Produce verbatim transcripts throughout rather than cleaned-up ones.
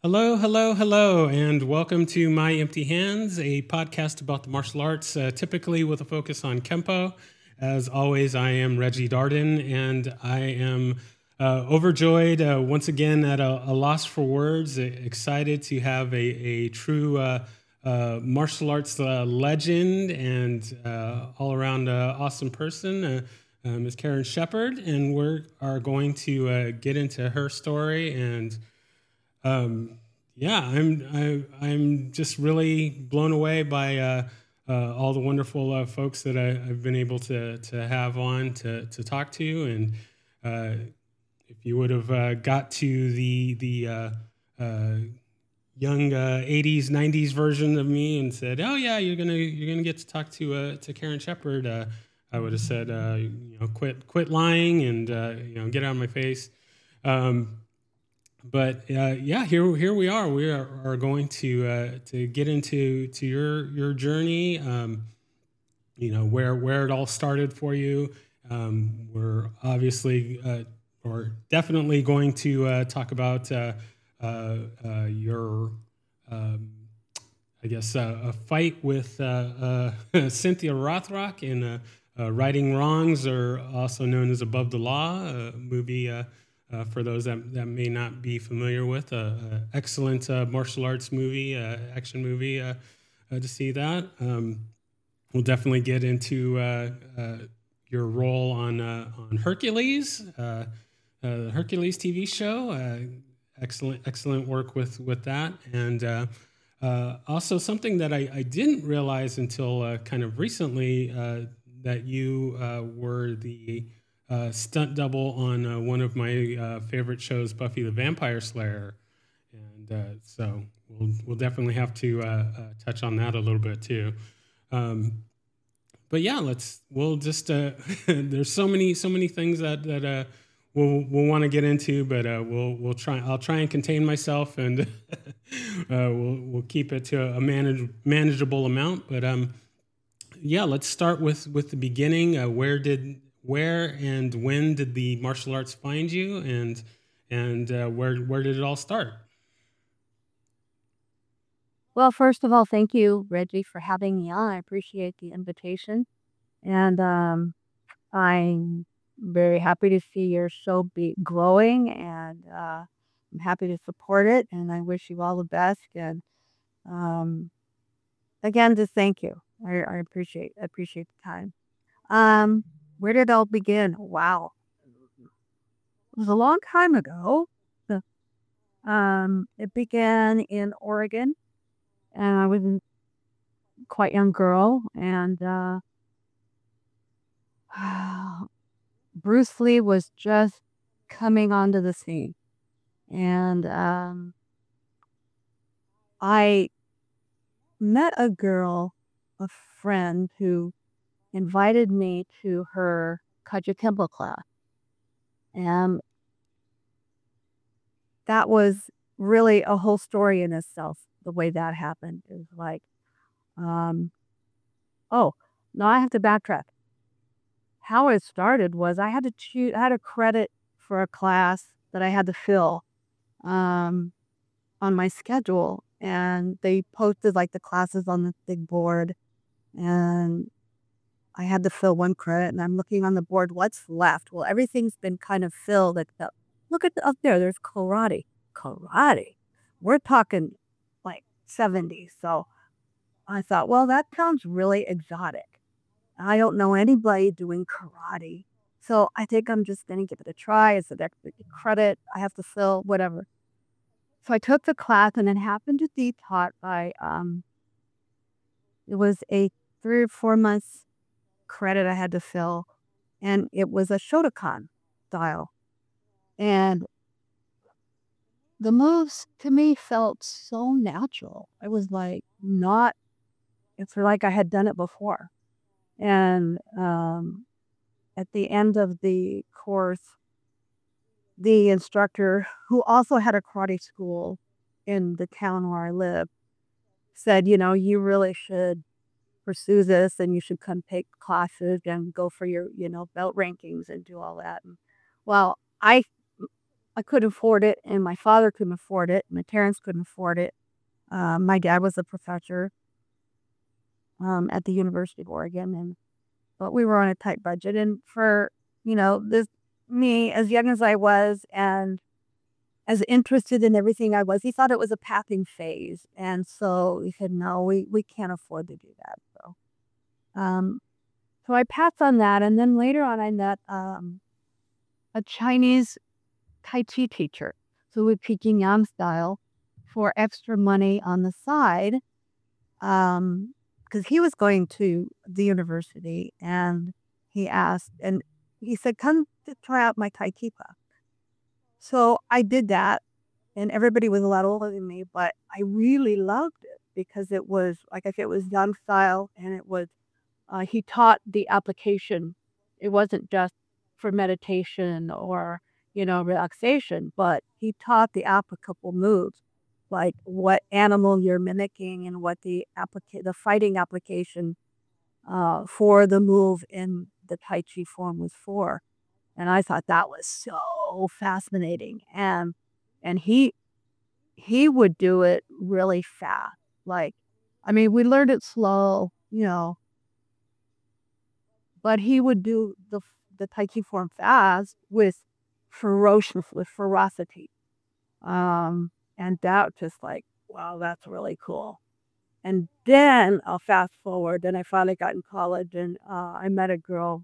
Hello, hello, hello, and welcome to My Empty Hands, a podcast about the martial arts, uh, typically with a focus on Kempo. As always, I am Reggie Darden, and I am uh, overjoyed uh, once again at a, a loss for words, uh, excited to have a, a true uh, uh, martial arts uh, legend and uh, all around uh, awesome person, uh, uh, Miz Karen Shepard, and we are going to uh, get into her story and. Um, yeah, I'm I, I'm just really blown away by uh, uh, all the wonderful uh, folks that I, I've been able to to have on to to talk to, and uh, if you would have uh, got to the the uh, uh, young uh, eighties nineties version of me and said, "Oh yeah, you're gonna you're gonna get to talk to uh, to Karen Shepard," uh, I would have said, uh, "You know, quit quit lying and uh, you know, get out of my face." Um, But uh, yeah, here here we are. We are, are going to uh, to get into to your your journey. Um, you know where where it all started for you. Um, we're obviously uh, or definitely going to uh, talk about uh, uh, uh, your um, I guess uh, a fight with uh, uh, Cynthia Rothrock in uh, uh, Righting Wrongs, or also known as Above the Law, a movie. Uh, uh, for those that, that may not be familiar with, uh, uh, excellent uh, martial arts movie, uh, action movie uh, uh, to see that. Um, we'll definitely get into uh, uh, your role on uh, on Hercules, uh, uh, the Hercules T V show. Uh, excellent, excellent work with with that, and uh, uh, also something that I, I didn't realize until uh, kind of recently, uh, that you uh, were the uh, stunt double on uh, one of my uh, favorite shows, Buffy the Vampire Slayer, and uh, so we'll we'll definitely have to uh, uh, touch on that a little bit too. Um, but yeah, let's we'll just uh, there's so many so many things that that uh, we'll we'll want to get into, but uh, we'll we'll try I'll try and contain myself, and uh, we'll we'll keep it to a manage, manageable amount. But um, yeah, let's start with with the beginning. Uh, where did where and when did the martial arts find you, and and uh, where where did it all start? Well, first of all, thank you, Reggie, for having me on. I appreciate the invitation. And um, I'm very happy to see your show be growing, and uh, I'm happy to support it. And I wish you all the best. And um, again, just thank you. I, I appreciate appreciate the time. Um, where did it all begin? Wow, it was a long time ago. The- Um, it began in Oregon, and I was a quite young girl, and uh, Bruce Lee was just coming onto the scene. And um, I met a girl, a friend, who invited me to her Kajukenbo class. And that was really a whole story in itself, the way that happened. Is like, um, oh, no, I have to backtrack. How it started was I had to choose, I had a credit for a class that I had to fill. Um, on my schedule, and they posted like the classes on this big board, and I had to fill one credit, and I'm looking on the board, what's left? Well, everything's been kind of filled except look at the, up there, there's karate. Karate. We're talking like seventies. So I thought, well, that sounds really exotic. I don't know anybody doing karate. So I think I'm just going to give it a try. It's an extra credit. I have to fill whatever. So I took the class, and it happened to be taught by, um, it was a three or four months credit I had to fill, and it was a Shotokan style. And the moves to me felt so natural. I was like, not, it's like I had done it before. And um, at the end of the course, the instructor, who also had a karate school in the town where I live, said, you know, you really should pursue this, and you should come take classes and go for your, you know, belt rankings and do all that. And, well, I I couldn't afford it, and my father couldn't afford it. My parents couldn't afford it. Um, my dad was a professor um, at the University of Oregon, and but we were on a tight budget. And for you know this me as young as I was, and as interested in everything I was, he thought it was a passing phase, and so he said, "No, we we can't afford to do that." So, um, so I passed on that, and then later on, I met um, a Chinese Tai Chi teacher. So we teaching Yang style for extra money on the side, um, because he was going to the university, and he asked, and he said, "Come to try out my Tai Chi class." So I did that, and everybody was a lot older than me, but I really loved it because it was, like I said, it was Yang style, and it was, uh, he taught the application. It wasn't just for meditation or, you know, relaxation, but he taught the applicable moves, like what animal you're mimicking and what the applica- the fighting application uh, for the move in the Tai Chi form was for. And I thought that was so fascinating. And and he he would do it really fast. Like, I mean, we learned it slow, you know, but he would do the the Tai Chi form fast with ferocious, with ferocity. Um, and that just like, wow, that's really cool. And then I'll fast forward. Then I finally got in college, and uh, I met a girl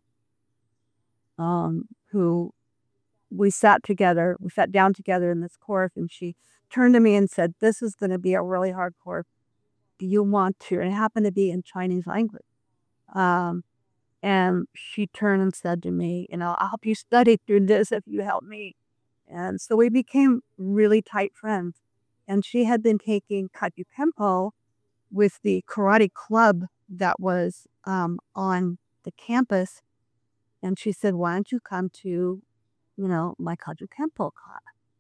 um, who we sat together. We sat down together in this course, and she turned to me and said, "This is going to be a really hard course. Do you want to?" And it happened to be in Chinese language. Um, and she turned and said to me, "You know, I'll help you study through this if you help me." And so we became really tight friends. And she had been taking Kaju Kempo with the karate club that was um, on the campus. And she said, "Why don't you come to, you know, my Kaju Kempo class?"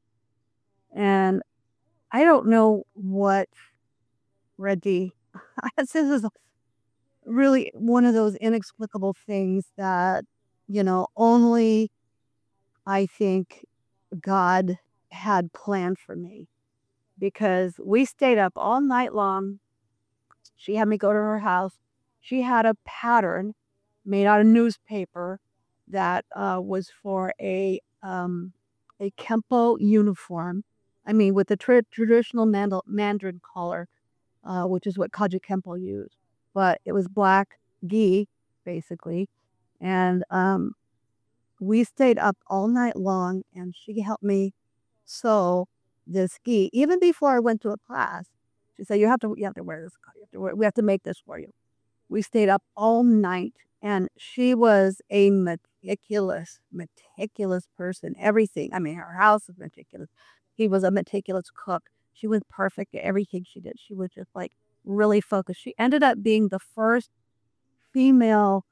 And I don't know what Reggie, this is really one of those inexplicable things that, you know, only I think God had planned for me, because we stayed up all night long. She had me go to her house. She had a pattern made out of newspaper that uh, was for a um, a Kempo uniform. I mean, with the tra- traditional mandal- Mandarin collar, uh, which is what Kaji Kempo used. But it was black gi, basically. And um, we stayed up all night long, and she helped me sew this gi. Even before I went to a class, she said, "You have to, you have to wear this. You have to wear, we have to make this for you." We stayed up all night, and she was a meticulous, meticulous person. Everything. I mean, her house was meticulous. He was a meticulous cook. She was perfect at everything she did. She was just like really focused. She ended up being the first female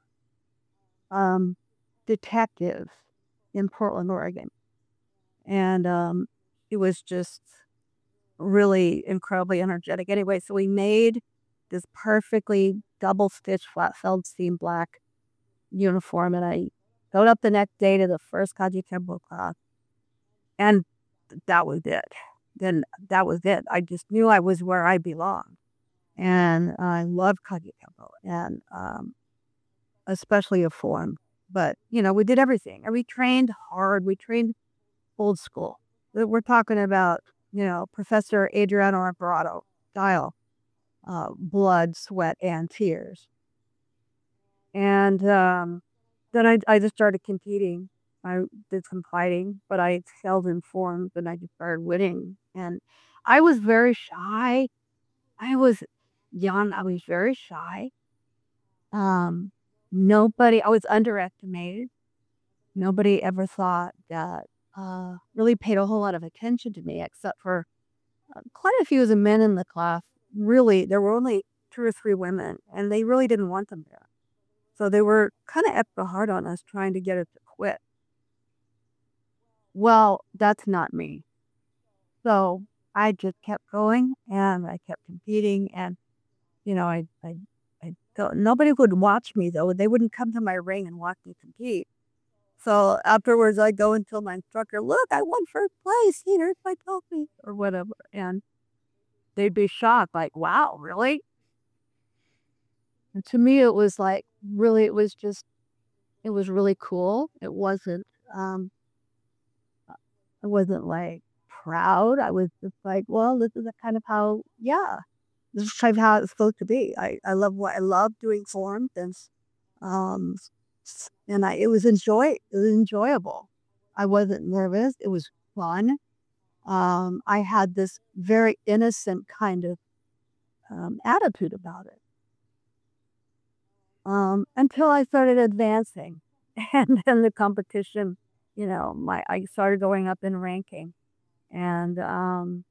um, detective in Portland, Oregon. And um, it was just really incredibly energetic. Anyway, so we made this perfectly double stitched flat felled seam black uniform, and I showed up the next day to the first Kaji Kempo class, and that was it. Then that was it. I just knew I was where I belonged, and I loved Kaji Kempo, and um, especially a form. But you know, we did everything, and we trained hard. We trained old school. We're talking about, you know, Professor Adriano Alvarado style, uh, blood, sweat, and tears. And um, then I, I just started competing. I did some fighting, but I excelled in forms, and I just started winning. And I was very shy. I was young. I was very shy. Um, nobody, I was underestimated. Nobody ever thought that, uh, really paid a whole lot of attention to me, except for uh, quite a few of the men in the class. Really, there were only two or three women, and they really didn't want them there. So they were kind of extra hard on us, trying to get us to quit. Well, that's not me. So I just kept going, and I kept competing, and you know, I I I don't, nobody would watch me though. They wouldn't come to my ring and watch me compete. So afterwards, I go and tell my instructor, look, I won first place. Here's my trophy or whatever. And they'd be shocked, like, wow, really? And to me, it was like, really, it was just, it was really cool. It wasn't, um, I wasn't like proud. I was just like, well, this is a kind of how, yeah, this is kind of how it's supposed to be. I, I love what I love doing forms and, um, s- and I, it was enjoy, it was enjoyable. I wasn't nervous. It was fun. Um, I had this very innocent kind of um, attitude about it um, until I started advancing, and then the competition. You know, my I started going up in ranking, and um,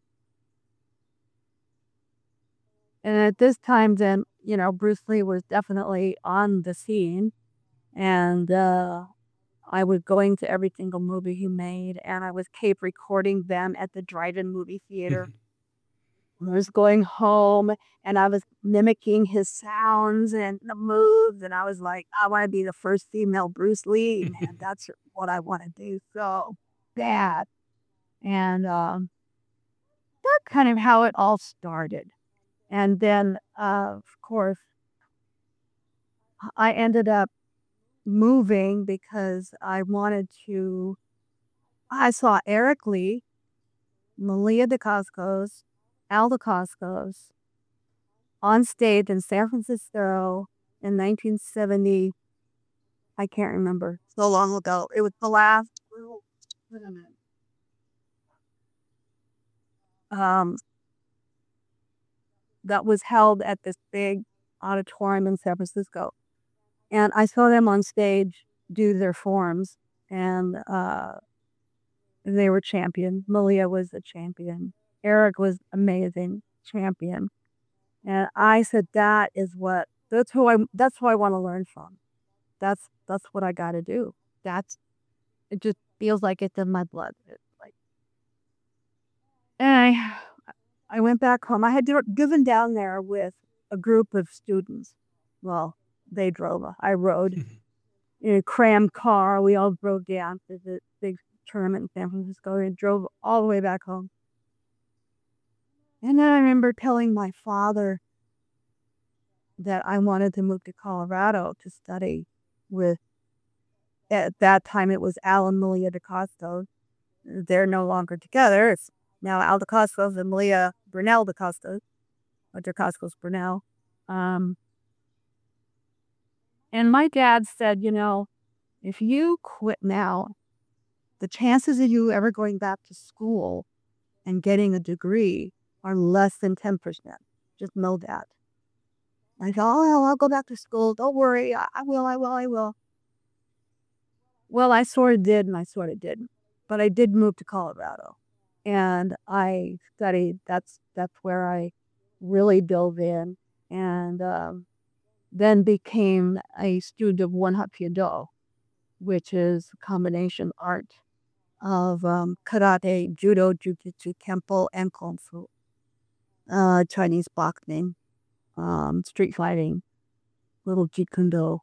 and at this time, then you know, Bruce Lee was definitely on the scene, and uh, I was going to every single movie he made, and I was tape recording them at the drive-in movie theater. I was going home and I was mimicking his sounds and the moves, and I was like, I want to be the first female Bruce Lee, man. That's what I want to do so bad. And um, that's kind of how it all started. And then, uh, of course, I ended up moving because I wanted to. I saw Eric Lee, Malia DeCoscos, Al DeCoscos on stage in San Francisco in nineteen seventy. I can't remember. So long ago. It was the last. Wait a minute. Um, that was held at this big auditorium in San Francisco, and I saw them on stage do their forms, and uh, they were champion. Malia was a champion. Eric was amazing champion, and I said that is what that's who I that's who I want to learn from. That's that's what I got to do. That's it. Just feels like it's in my blood. It's like, and I I went back home. I had driven down there with a group of students. Well, they drove. I rode in a crammed car. We all drove down to the big tournament in San Francisco and drove all the way back home. And then I remember telling my father that I wanted to move to Colorado to study with, at that time it was Al and Malia DeCosta. They're no longer together. It's now Al DeCoscos and Malia Brunell DeCosta, or DeCoscos Brunell. Um, and my dad said, you know, if you quit now, the chances of you ever going back to school and getting a degree are less than ten percent. Just know that. I thought, oh, I'll go back to school. Don't worry. I, I will, I will, I will. Well, I sort of did and I sort of didn't. But I did move to Colorado. And I studied, that's that's where I really dove in, and um, then became a student of One Hap Kido Do, which is a combination art of um, karate, judo, jujitsu, kempo, and kung fu, uh, Chinese boxing, um, street fighting, little jeet kune do,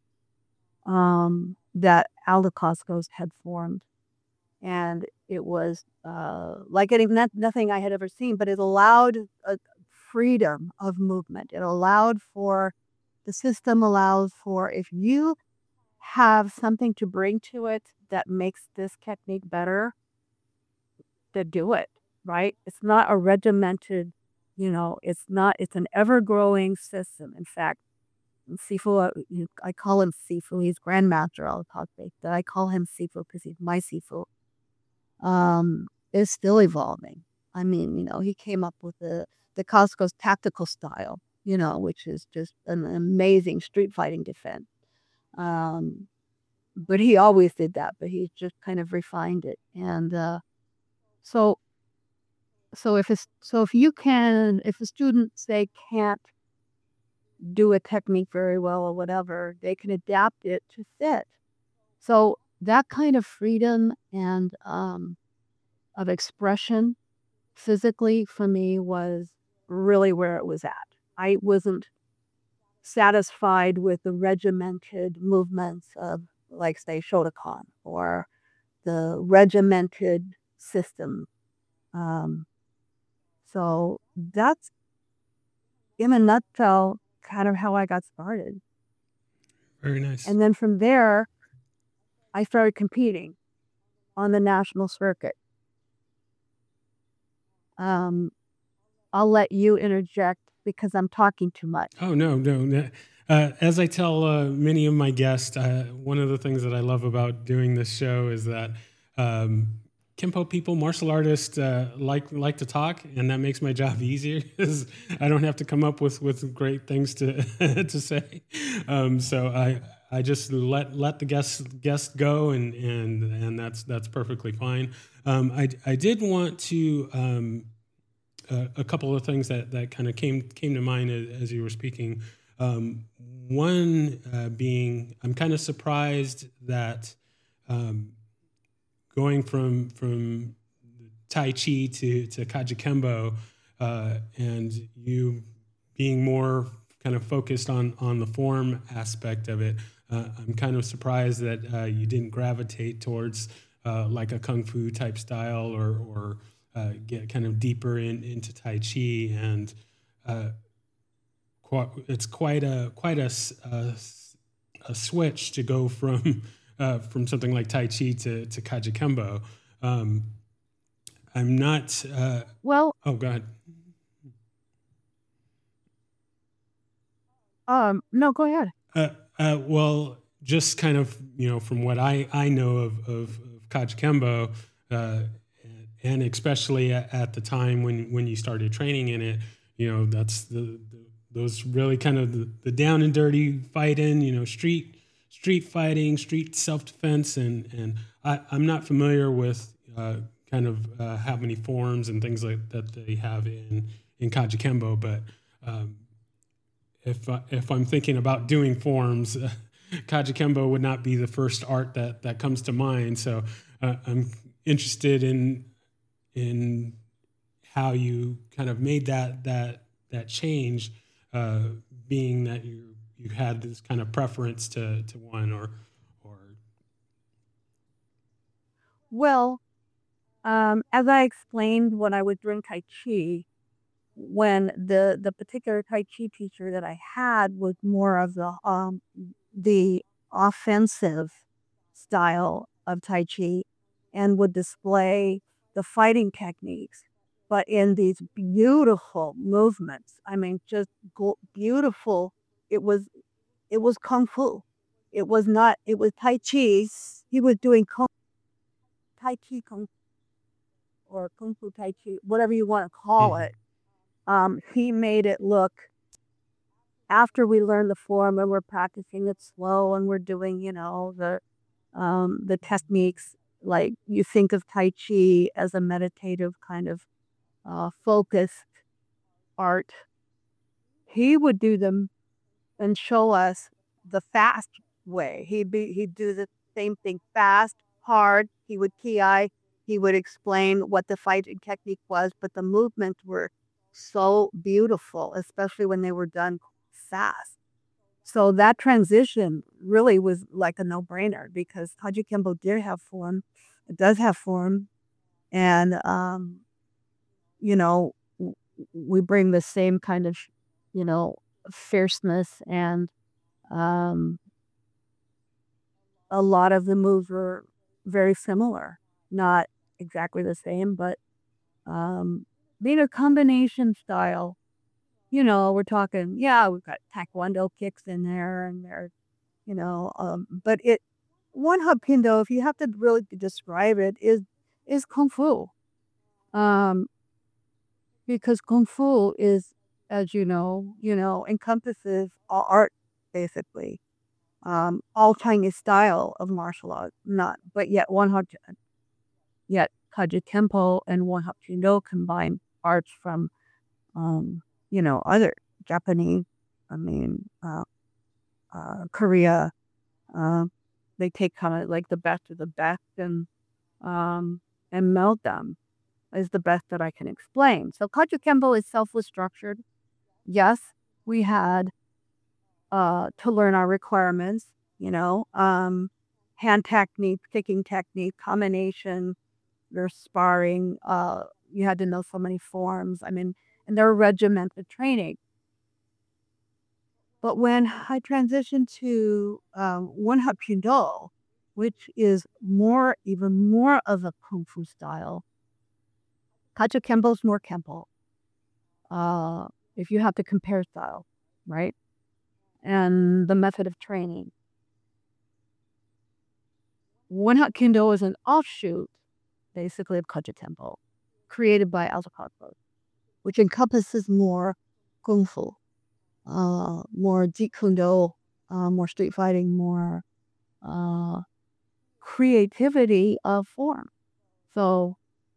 um, that Aldo Costco's had formed. And it was uh, like any, not, nothing I had ever seen, but it allowed a freedom of movement. It allowed for, the system allows for, if you have something to bring to it that makes this technique better, to do it, right? It's not a regimented, you know, it's not, it's an ever-growing system. In fact, Sifu, uh, I call him Sifu, he's Grandmaster Al-Takbe, that I call him Sifu because he's my Sifu, um, is still evolving. I mean, you know, he came up with the, the Costco's tactical style, you know, which is just an amazing street fighting defense. Um, but he always did that, but he's just kind of refined it. And uh, so, so if it's, so if you can, if a student say can't do a technique very well or whatever, they can adapt it to fit. So that kind of freedom and um, of expression physically for me was really where it was at. I wasn't satisfied with the regimented movements of like say Shotokan or the regimented system. Um, so that's in a nutshell kind of how I got started. Very nice. And then from there, I started competing on the national circuit. Um, I'll let you interject because I'm talking too much. Oh, no, no. no. Uh, as I tell uh, many of my guests, uh, one of the things that I love about doing this show is that um, Kempo people, martial artists, uh, like like to talk, and that makes my job easier because I don't have to come up with, with great things to to say. Um, so I I just let let the guests guests go, and and and that's that's perfectly fine. Um, I I did want to. Um, Uh, a couple of things that, that kind of came came to mind as, as you were speaking. Um, one uh, being, I'm kind of surprised that um, going from from Tai Chi to to Kajikembo, uh, and you being more kind of focused on on the form aspect of it. Uh, I'm kind of surprised that uh, you didn't gravitate towards uh, like a kung fu type style or or uh, get kind of deeper in, into Tai Chi, and uh, quite, it's quite a quite a, a, a switch to go from uh, from something like Tai Chi to to Kajikembo. Um, I'm not. Uh, well, oh, go ahead. Um, no, go ahead. Uh, uh, well, just kind of, you know, from what I, I know of, of, of Kajikembo, uh, and especially at, at the time when, when you started training in it, you know, that's the, the those really kind of the, the down and dirty fighting, you know, street street fighting, street self defense, and and I, I'm not familiar with uh, kind of uh, how many forms and things like that they have in in Kajikembo, but um, if uh, if I'm thinking about doing forms, uh, Kajikembo would not be the first art that that comes to mind. So uh, I'm interested in in how you kind of made that that that change, uh, being that you you had this kind of preference to to one or or. Well, um, as I explained when I was doing Tai Chi, when the the particular Tai Chi teacher that I had was more of the um the offensive style of Tai Chi and would display the fighting techniques, but in these beautiful movements. I mean, just go- beautiful. It was it was kung fu. It was not. It was Tai Chi. He was doing kung, Tai Chi kung or kung fu Tai Chi, whatever you want to call Mhm. it. Um, he made it look, after we learned the form and we're practicing it slow and we're doing, you know, the um, the techniques, like you think of Tai Chi as a meditative kind of uh, focused art. He would do them and show us the fast way. He'd be he'd do the same thing fast, hard. He would ki. He would explain what the fighting technique was, but the movements were so beautiful, especially when they were done fast. So that transition really was like a no-brainer because Kaji Kembo did have form. It does have form. And, um, you know, w- we bring the same kind of, you know, fierceness, and um, a lot of the moves were very similar. Not exactly the same, but um, being a combination style, you know, we're talking, yeah, we've got Taekwondo kicks in there and there's, you know, um, but it, one Hapkido, if you have to really describe it, is is Kung Fu. Um, because Kung Fu is, as you know, you know, encompasses all art, basically. Um, all Chinese style of martial art, not, but yet one hap, yet Kaji Kempo and one Hapkido combine arts from, um, you know, other Japanese, I mean, uh, uh, Korea. Uh, they take kind of like the best of the best and um, and meld them is the best that I can explain. So Kaju Kembo itself was structured. Yes, we had uh, to learn our requirements, you know. Um, hand technique, kicking technique, combination, there's sparring. Uh, you had to know so many forms. I mean, and they're regimented training. But when I transitioned to um, One Hap Kuen Do, which is more, even more of a kung fu style, Kacha Kempo is more Kempo. Uh, if you have to compare style, right? And the method of training. One Hap Kuen Do is an offshoot, basically, of Kacha Kempo, created by Aldecott, which encompasses more kung fu, uh, more Jeet Kune Do, uh, more street fighting, more uh, creativity of form. So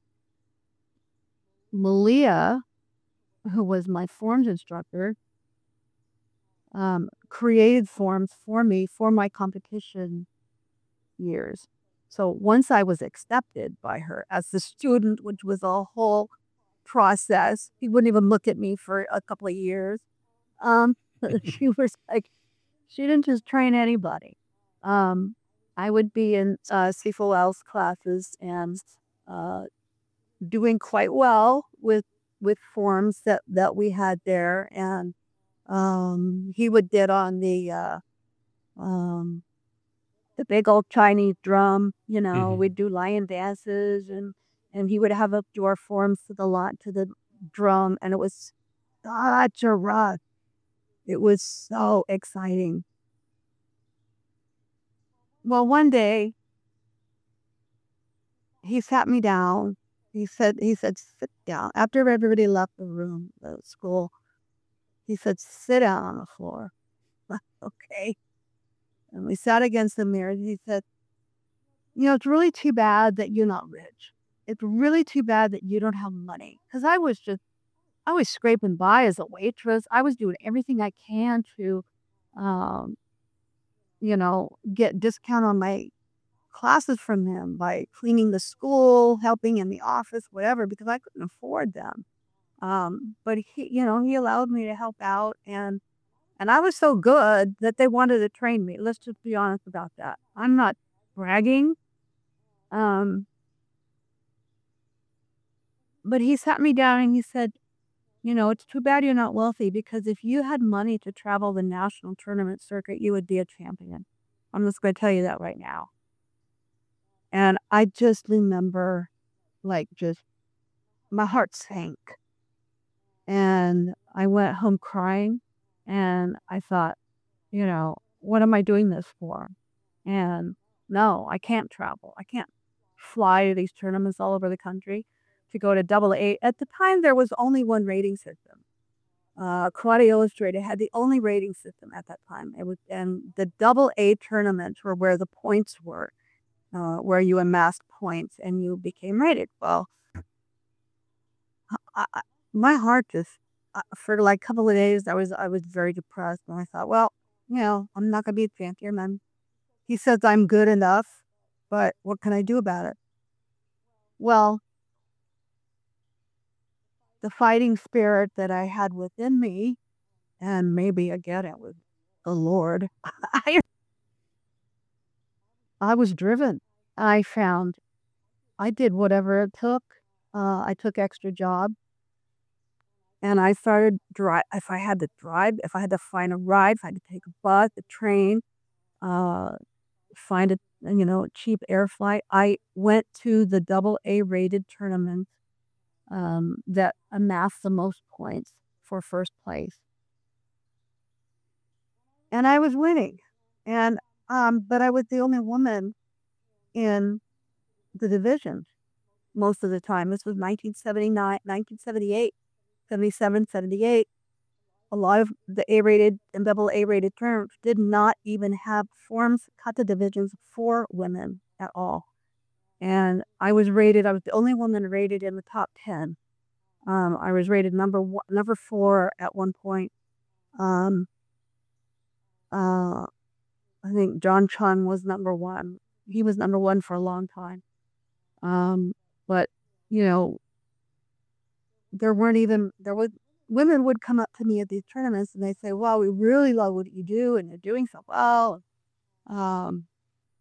Malia, who was my forms instructor, um, created forms for me for my competition years. So once I was accepted by her as the student, which was a whole process, he wouldn't even look at me for a couple of years. Um, she was like, she didn't just train anybody. Um, I would be in uh, Sifu L's classes and uh, doing quite well with with forms that that we had there, and um, he would get on the uh, um, the big old Chinese drum. You know, Mm-hmm. we'd do lion dances, and and he would have up your forms to the lot to the drum, and it was such a rush. It was so exciting. Well, one day he sat me down. He said, he said, sit down. After everybody left the room, the school, he said, sit down on the floor. Okay. And we sat against the mirror. He said, you know, it's really too bad that you're not rich. It's really too bad that you don't have money. Because I was just, I was scraping by as a waitress. I was doing everything I can to, um, you know, get discount on my classes from him by cleaning the school, helping in the office, whatever, because I couldn't afford them. Um, but he, you know, he allowed me to help out, and and I was so good that they wanted to train me. Let's just be honest about that. I'm not bragging. Um, but he sat me down and he said, you know, it's too bad you're not wealthy, because if you had money to travel the national tournament circuit, you would be a champion. I'm just going to tell you that right now. And I just remember, like, just my heart sank. And I went home crying. And I thought, you know, what am I doing this for? And no, I can't travel. I can't fly to these tournaments all over the country to go to double A. At the time, there was only one rating system. Uh, Karate Illustrated had the only rating system at that time. It was, and the double A tournaments were where the points were. Uh, where you amassed points and you became rated. Well, I, I, my heart just uh, for like a couple of days, I was I was very depressed, and I thought, well, you know, I'm not gonna be a champion. Man, he says I'm good enough, but what can I do about it? Well, the fighting spirit that I had within me, and maybe again it was the Lord. I I was driven. I found I did whatever it took. Uh, I took extra jobs. And I started drive. If I had to drive, if I had to find a ride, if I had to take a bus, a train, uh, find a you know cheap air flight, I went to the double A rated tournaments um, that amassed the most points for first place, and I was winning. And um, but I was the only woman in the divisions most of the time. This was nineteen seventy-nine, nineteen seventy-eight, seventy-seven, seventy-eight. A lot of the A-rated and double A-rated tournaments did not even have forms kata divisions for women at all. And I was rated, I was the only woman rated in the top ten. Um, I was rated number one, number four at one point. Um, uh, I think John Chun was number one. He was number one for a long time. Um, but, you know, there weren't even, there was, women would come up to me at these tournaments and they say, wow, we really love what you do and you're doing so well. Um,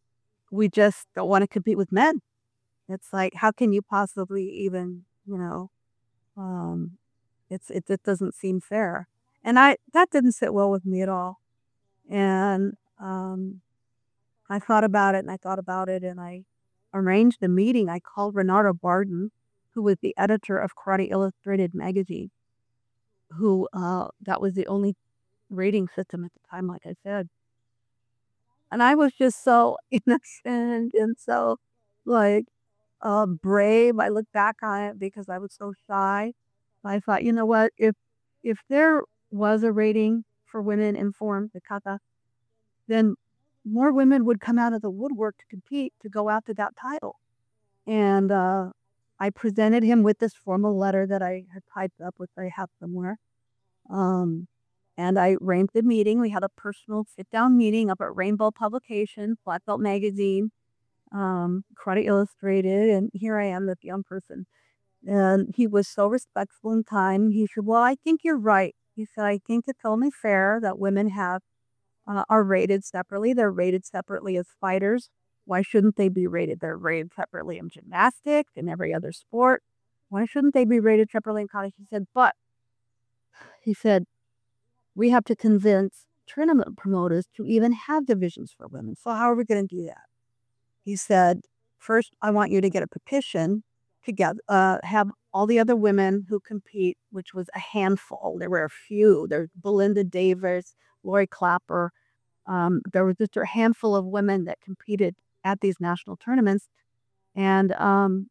we just don't want to compete with men. It's like, how can you possibly even, you know, um, it's it, it doesn't seem fair. And I that didn't sit well with me at all. And um, I thought about it and I thought about it and I arranged a meeting. I called Renata Barden, who was the editor of Karate Illustrated magazine, who uh, that was the only rating system at the time, like I said. And I was just so innocent and so like uh, brave. I look back on it because I was so shy. I thought, you know what, if if there was a rating for women in form, the kata, then more women would come out of the woodwork to compete to go after that title. And uh, I presented him with this formal letter that I had typed up, which I have somewhere. Um, and I arranged a meeting. We had a personal sit-down meeting up at Rainbow Publications, Black Belt Magazine, um, Karate Illustrated, and here I am, this young person. And he was so respectful and kind. He said, well, I think you're right. He said, I think it's only fair that women have uh, are rated separately. They're rated separately as fighters. Why shouldn't they be rated? They're rated separately in gymnastics and every other sport. Why shouldn't they be rated separately in college? He said, but he said, we have to convince tournament promoters to even have divisions for women. So how are we going to do that? He said, first, I want you to get a petition together, uh, have all the other women who compete, which was a handful. There were a few. There's Belinda Davis, Lori Clapper. Um, there was just a handful of women that competed at these national tournaments. And um,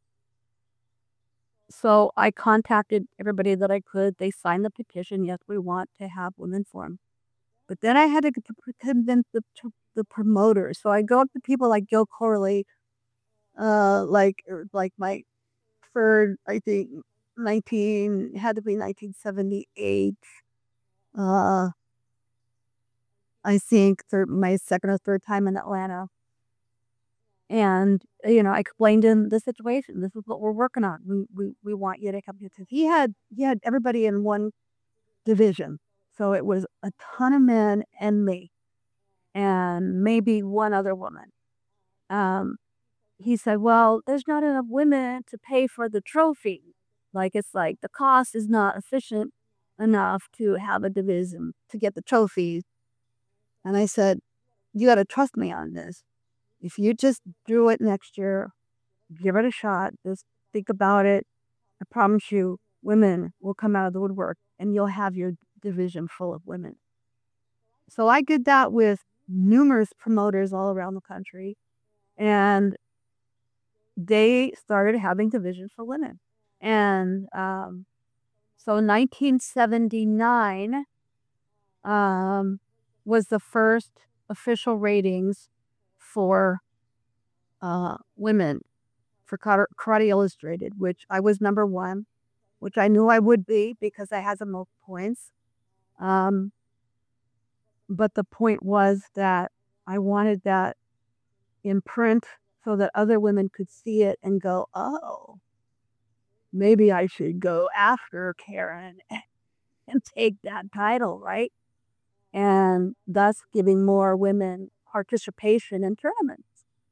so I contacted everybody that I could. They signed the petition. Yes, we want to have women form. But then I had to convince the, the promoters. So I go up to people like Gil Corley, uh, like like my third, I think, nineteen, had to be nineteen seventy-eight. Uh, I think third, my second or third time in Atlanta. And, you know, I explained to him the situation. This is what we're working on. We we, we want you to come here. He had, he had everybody in one division. So it was a ton of men and me and maybe one other woman. Um, he said, well, there's not enough women to pay for the trophy. Like, it's like the cost is not efficient enough to have a division to get the trophies. And I said, you got to trust me on this. If you just do it next year, give it a shot, just think about it. I promise you, women will come out of the woodwork and you'll have your division full of women. So I did that with numerous promoters all around the country. And they started having divisions for women. And um, so nineteen seventy-nine um, was the first official ratings for uh, women for Karate Illustrated, which I was number one, which I knew I would be because I had the most points. Um, but the point was that I wanted that in print so that other women could see it and go, oh, maybe I should go after Karen and take that title, right? And thus giving more women participation in tournaments.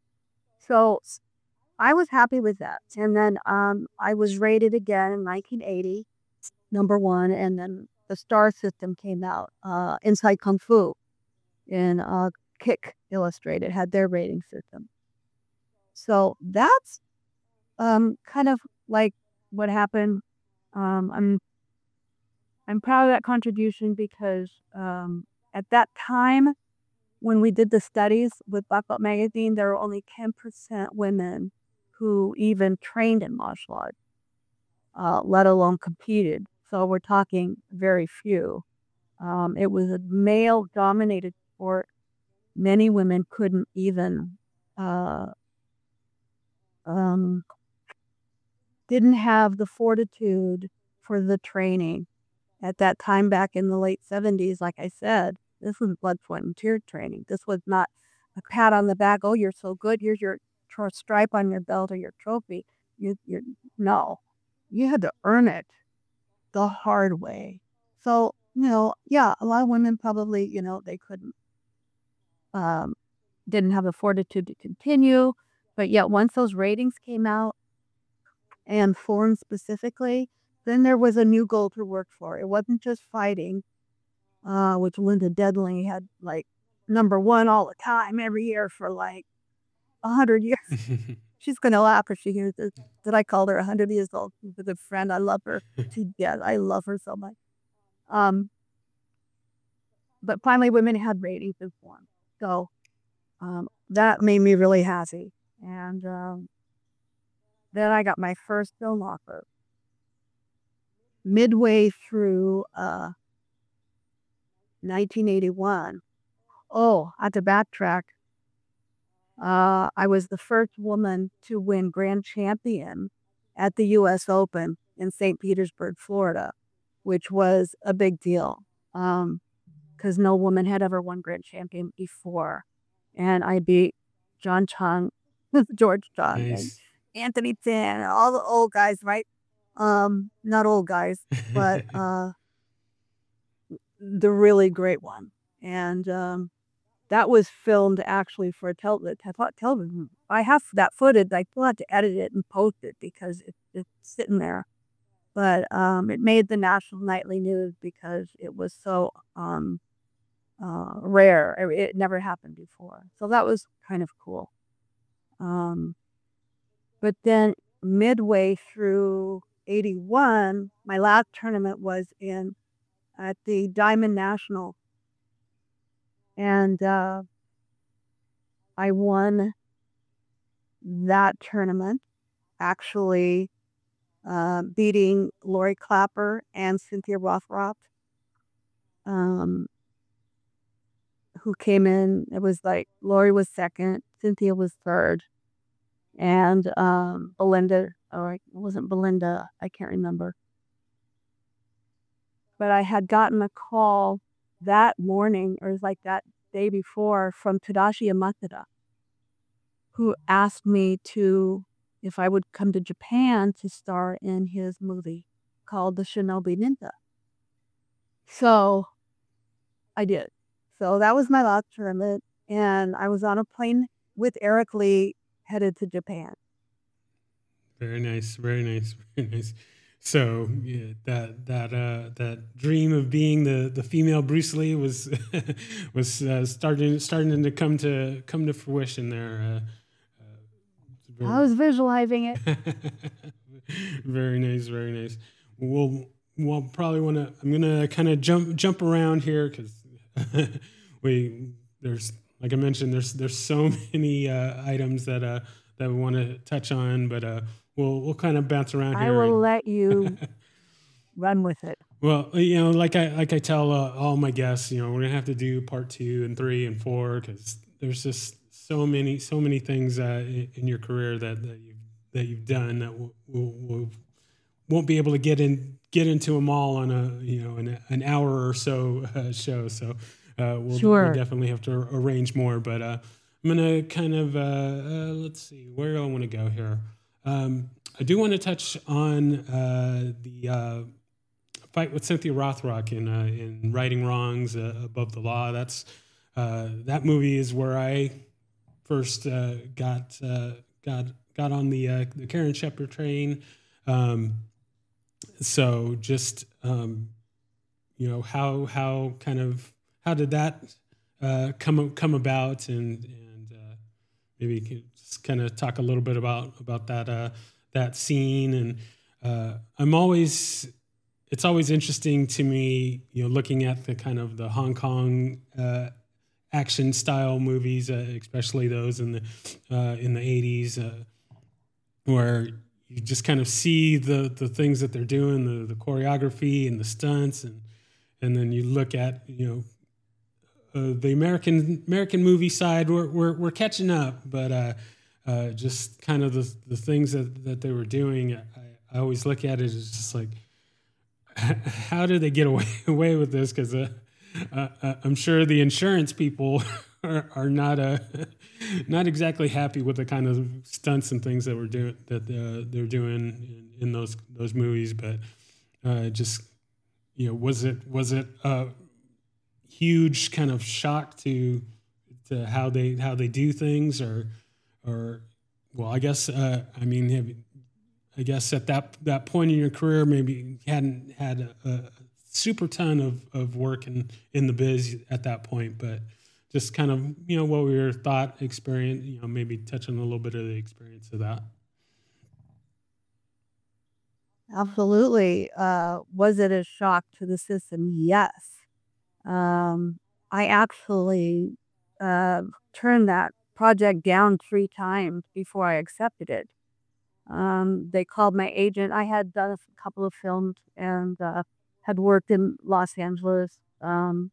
So I was happy with that. And then um, I was rated again in nineteen eighty, number one. And then the star system came out, uh, Inside Kung Fu in uh, Kick Illustrated had their rating system. So that's um, kind of like what happened. Um, I'm I'm proud of that contribution because um, at that time, when we did the studies with Black Belt Magazine, there were only ten percent women who even trained in martial arts, uh, let alone competed. So we're talking very few. Um, it was a male-dominated sport. Many women couldn't even, uh, um, didn't have the fortitude for the training. At that time, back in the late seventies, like I said, this was blood, sweat, and tear training. This was not a pat on the back. Oh, you're so good. Here's your stripe on your belt or your trophy. You, you're no, you had to earn it the hard way. So, you know, yeah, a lot of women probably, you know, they couldn't, um, didn't have the fortitude to continue. But yet once those ratings came out, and Thorne specifically, then there was a new goal to work for. It wasn't just fighting, uh, which Linda Deadly had like number one all the time every year for like a hundred years. She's gonna laugh if she hears this, that I called her a hundred years old. She's a good friend. I love her to death. I love her so much. Um, but finally, women had ratings in Thorne, so um, that made me really happy. And um, then I got my first film offer. Midway through uh, nineteen eighty-one. Oh, I had to backtrack. Uh, I was the first woman to win grand champion at the U S Open in Saint Petersburg, Florida, which was a big deal um, because no woman had ever won grand champion before. And I beat John Chung, George Chung, and Nice. Anthony Tan, and all the old guys, right? Um, not old guys, but uh, the really great one. And um, that was filmed actually for tel- te- television. I have that footage. I still have to edit it and post it because it, it's sitting there. But um, it made the national nightly news because it was so um, uh, rare. It, it never happened before. So that was kind of cool. Um, but then midway through eighty-one, my last tournament was in at the Diamond National. And uh, I won that tournament, actually uh, beating Lori Clapper and Cynthia Rothrock, um, who came in. It was like Lori was second, Cynthia was third, and um, Belinda, or it wasn't Belinda, I can't remember. But I had gotten a call that morning, or it was like that day before, from Tadashi Yamada, who asked me to, if I would come to Japan to star in his movie called The Shinobi Ninja. So I did. So that was my last tournament, and I was on a plane with Eric Lee headed to Japan. Very nice, very nice, very nice. So yeah, that that uh, that dream of being the, the female Bruce Lee was was uh, starting starting to come to come to fruition there. Uh, uh, very, I was visualizing it. very nice, very nice. We'll we'll probably want to. I'm gonna kind of jump jump around here because we there's like I mentioned there's there's so many uh, items that uh, that we want to touch on, but uh, we'll we'll kind of bounce around I here. will and- let you run with it. Well, you know, like I like I tell uh, all my guests, you know, we're gonna have to do part two and three and four because there's just so many so many things uh, in, in your career that that you've that you've done that we'll, we'll, we'll won't be able to get in get into them all on a you know an, an hour or so uh, show. So uh, we'll, Sure. we'll definitely have to arrange more. But uh, I'm gonna kind of uh, uh, let's see where do I want to go here. Um, I do want to touch on uh, the. Uh, fight with Cynthia Rothrock in uh, in Righting Wrongs uh, Above the Law. That's uh, that movie is where I first uh, got uh, got got on the uh, the Karen Shepard train. Um, so just um, you know how how kind of how did that uh, come come about, and and uh, maybe you can just kind of talk a little bit about about that uh, that scene. And uh, I'm always it's always interesting to me, you know, looking at the kind of the Hong Kong uh, action style movies, uh, especially those in the uh, in the eighties, uh, where you just kind of see the the things that they're doing, the the choreography and the stunts, and and then you look at you know uh, the American American movie side, we're we're, we're catching up, but uh, uh, just kind of the the things that, that they were doing, I, I always look at it as just like, how did they get away away with this? Because uh, uh, I'm sure the insurance people are, are not uh, not exactly happy with the kind of stunts and things that we're doing that uh, they're doing in, in those those movies. But uh, just you know, was it was it a huge kind of shock to to how they how they do things, or or well, I guess uh, I mean, have, I guess at that that point in your career, maybe you hadn't had a, a super ton of, of work in, in the biz at that point, but just kind of, you know, what were your thought experience, you know, maybe touch on a little bit of the experience of that. Absolutely. Uh, was it a shock to the system? Yes. Um, I actually uh, turned that project down three times before I accepted it. Um, they called my agent. I had done a couple of films and uh, had worked in Los Angeles um,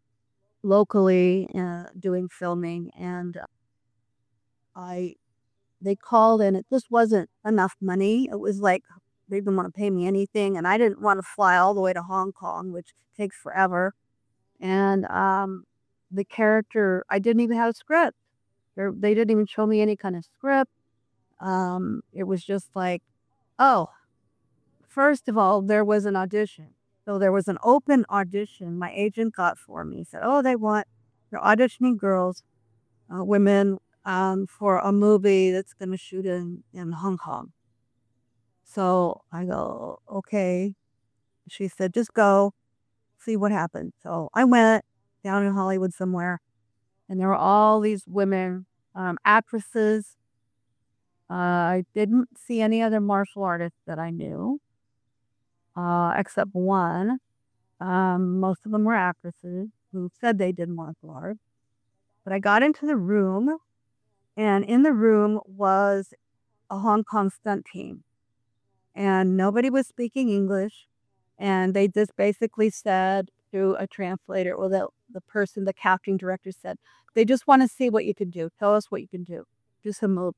locally uh, doing filming, and uh, I they called and it just wasn't enough money. It was like they didn't want to pay me anything, and I didn't want to fly all the way to Hong Kong, which takes forever. And um, the character, I didn't even have a script. They're, they didn't even show me any kind of script. Um, it was just like, oh, first of all, there was an audition. So there was an open audition my agent got for me. He said, oh, they want, they're auditioning girls, uh, women, um, for a movie that's going to shoot in, in Hong Kong. So I go, okay. She said, just go, see what happens. So I went down in Hollywood somewhere, and there were all these women, um, actresses. Uh, I didn't see any other martial artists that I knew, uh, except one. Um, most of them were actresses who said they did martial arts. But I got into the room, and in the room was a Hong Kong stunt team. And nobody was speaking English. And they just basically said through a translator, or the, the person, the casting director said, they just want to see what you can do. Tell us what you can do. Do some moves.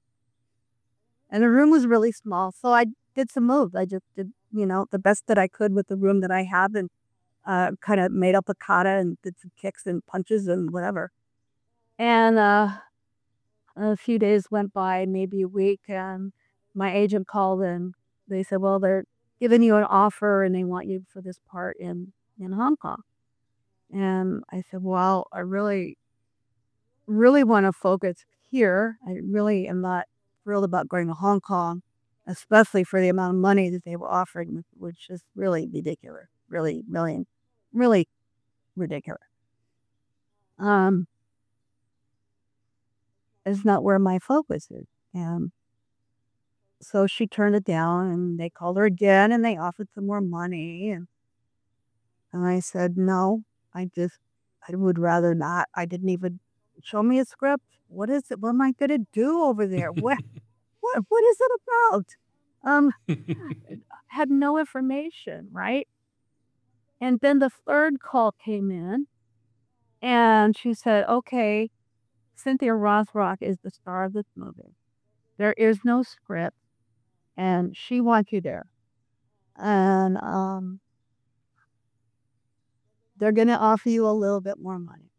And the room was really small. So I did some moves. I just did, you know, the best that I could with the room that I have, and uh, kind of made up a kata and did some kicks and punches and whatever. And uh, a few days went by, maybe a week, and my agent called and they said, well, they're giving you an offer and they want you for this part in, in Hong Kong. And I said, well, I really, really want to focus here. I really am not thrilled about going to Hong Kong, especially for the amount of money that they were offering, which is really ridiculous, really, really, really ridiculous. Um, it's not where my focus is. And so she turned it down, and they called her again and they offered some more money. And, and I said, no, I just, I would rather not. I didn't even show me a script. What is it? What am I going to do over there? What, what, what is it about? Um, had no information, right? And then the third call came in, and she said, okay, Cynthia Rothrock is the star of this movie. There is no script, and she wants you there. And um, they're going to offer you a little bit more money.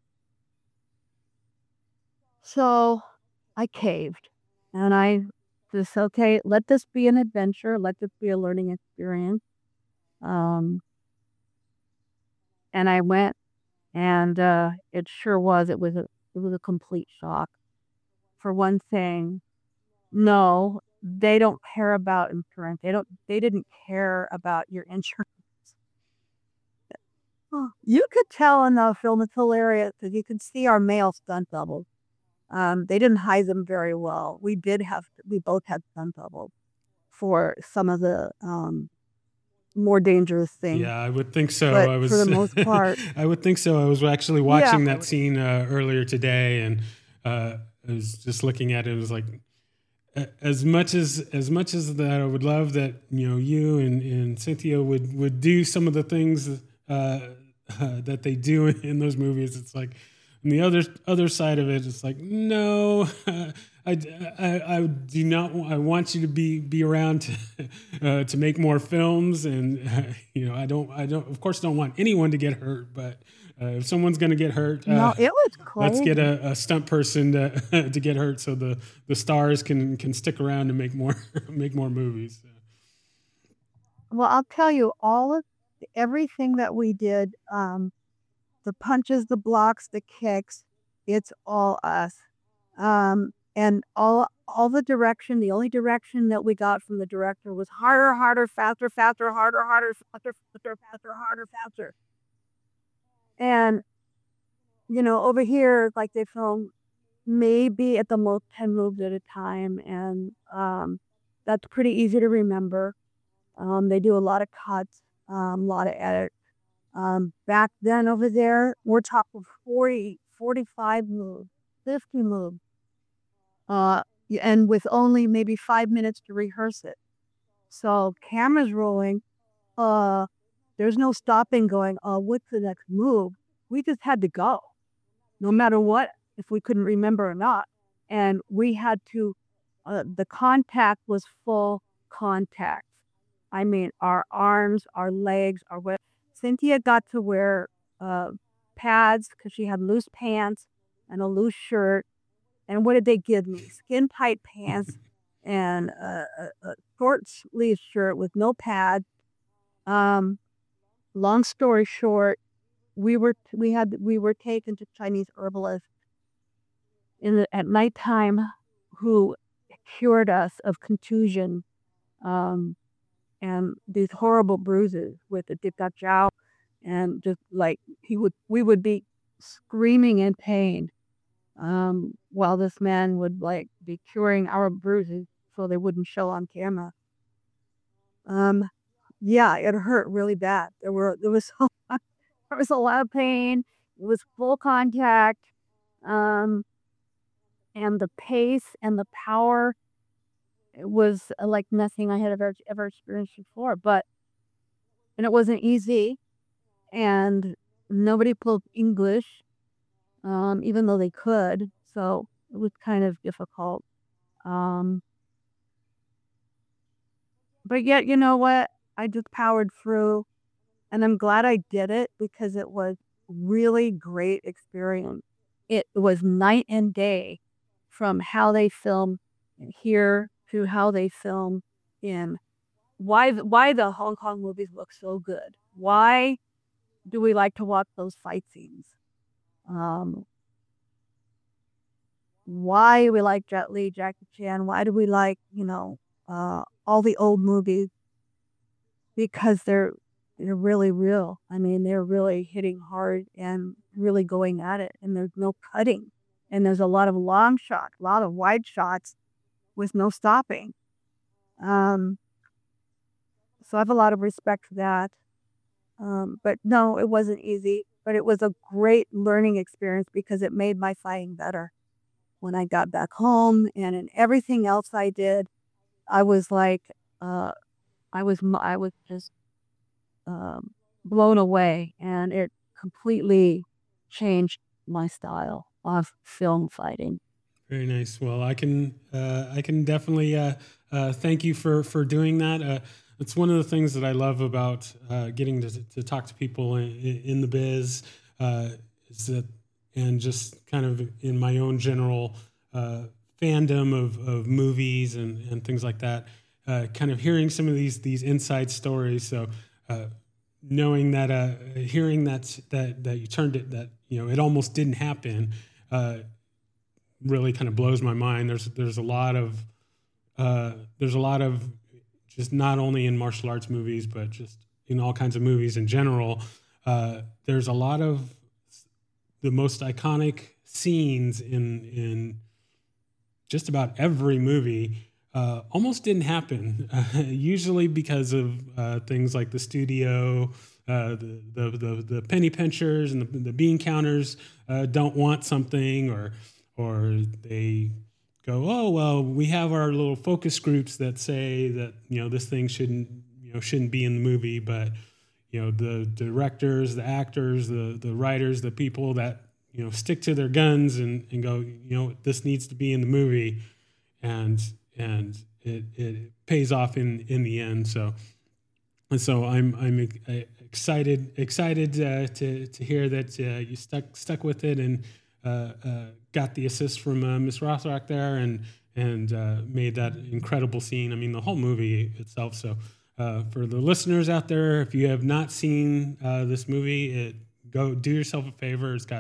So I caved, and I just, okay, let this be an adventure. Let this be a learning experience. Um, and I went, and uh, it sure was. It was a, it was a complete shock. For one thing, no, they don't care about insurance. They don't. They didn't care about your insurance. You could tell in the film, it's hilarious because you can see our male stunt doubles. Um, they didn't hide them very well. We did have, we both had stunt doubles for some of the um, more dangerous things. Yeah, I would think so. But I was for the most part, I would think so. I was actually watching yeah. that scene uh, earlier today, and uh, I was just looking at it. It was like, as much as as much as that, I would love that, you know, you and, and Cynthia would would do some of the things uh, uh, that they do in those movies. It's like, on the other other side of it, it's like, no, I, I, I do not. I want you to be be around to uh, to make more films, and uh, you know, I don't I don't of course don't want anyone to get hurt, but uh, if someone's going to get hurt, uh, no, it was crazy. Let's get a, a stunt person to to get hurt, so the, the stars can can stick around and make more make more movies. Well, I'll tell you, all of everything that we did. Um, The punches, the blocks, the kicks, it's all us. Um, and all all the direction, the only direction that we got from the director was harder, harder, faster, faster, harder, harder, faster, faster, faster, harder, faster. And, you know, over here, like they film maybe at the most ten moves at a time. And um, that's pretty easy to remember. Um, they do a lot of cuts, um, a lot of edits. Um, back then over there, we're talking forty, forty-five moves, fifty moves. Uh, and with only maybe five minutes to rehearse it. So cameras rolling, uh, there's no stopping going, oh, what's the next move? We just had to go, no matter what, if we couldn't remember or not. And we had to, uh, the contact was full contact. I mean, our arms, our legs, our what. Cynthia got to wear uh, pads because she had loose pants and a loose shirt. And what did they give me? Skin tight pants and a, a, a short sleeve shirt with no pad. Um, long story short, we were we had we were taken to Chinese herbalists in the, at nighttime who cured us of contusion um, and these horrible bruises with the dictajiao, and just like he would we would be screaming in pain. Um, while this man would like be curing our bruises so they wouldn't show on camera. Um, yeah, it hurt really bad. There were there was so much, there was a lot of pain. It was full contact, um, and the pace and the power it was uh, like nothing I had ever ever experienced before. But and it wasn't easy, and nobody spoke English. Um, even though they could, so it was kind of difficult. Um, but yet, you know what? I just powered through, and I'm glad I did it because it was really great experience. It was night and day from how they film here to how they film in. Why, why the Hong Kong movies look so good? Why do we like to watch those fight scenes? Um, why we like Jet Li, Jackie Chan, why do we like, you know, uh, all the old movies? Because they're they're really real. I mean, they're really hitting hard and really going at it, and there's no cutting. And there's a lot of long shots, a lot of wide shots with no stopping. Um, so I have a lot of respect for that. Um, but no, it wasn't easy, but it was a great learning experience because it made my fighting better. When I got back home and in everything else I did, I was like, uh, I was, I was just um, blown away, and it completely changed my style of film fighting. Very nice. Well, I can uh, I can definitely uh, uh, thank you for for doing that. Uh, it's one of the things that I love about uh, getting to, to talk to people in, in the biz uh, is that, and just kind of in my own general uh, fandom of, of movies and, and things like that, uh, kind of hearing some of these these inside stories. So uh, knowing that, uh, hearing that that that you turned it, that you know it almost didn't happen, uh, really kind of blows my mind. There's there's a lot of uh, there's a lot of just not only in martial arts movies, but just in all kinds of movies in general. Uh, there's a lot of the most iconic scenes in in just about every movie uh, almost didn't happen. Uh, usually because of uh, things like the studio, uh, the, the the the penny pinchers and the, the bean counters uh, don't want something, or or they go, oh well, we have our little focus groups that say that you know this thing shouldn't you know shouldn't be in the movie, but you know the directors, the actors, the the writers, the people that you know stick to their guns and, and go, you know this needs to be in the movie, and and it, it pays off in, in the end. So and so I'm I'm excited excited uh, to to hear that uh, you stuck stuck with it and uh, uh, got the assist from uh, Miss Rothrock there and and uh, made that incredible scene. I mean the whole movie itself. So uh, for the listeners out there, if you have not seen uh, this movie, it go do yourself a favor. It's got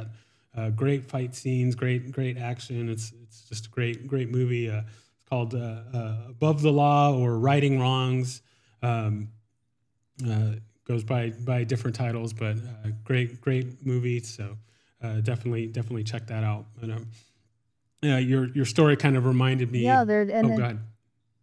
Uh, great fight scenes, great great action. It's it's just a great great movie. Uh, it's called uh, uh, Above the Law or Righting Wrongs. Um, uh, Goes by by different titles, but uh, great great movie. So uh, definitely definitely check that out. But, um, yeah, your your story kind of reminded me. Yeah, there and Oh, then go ahead.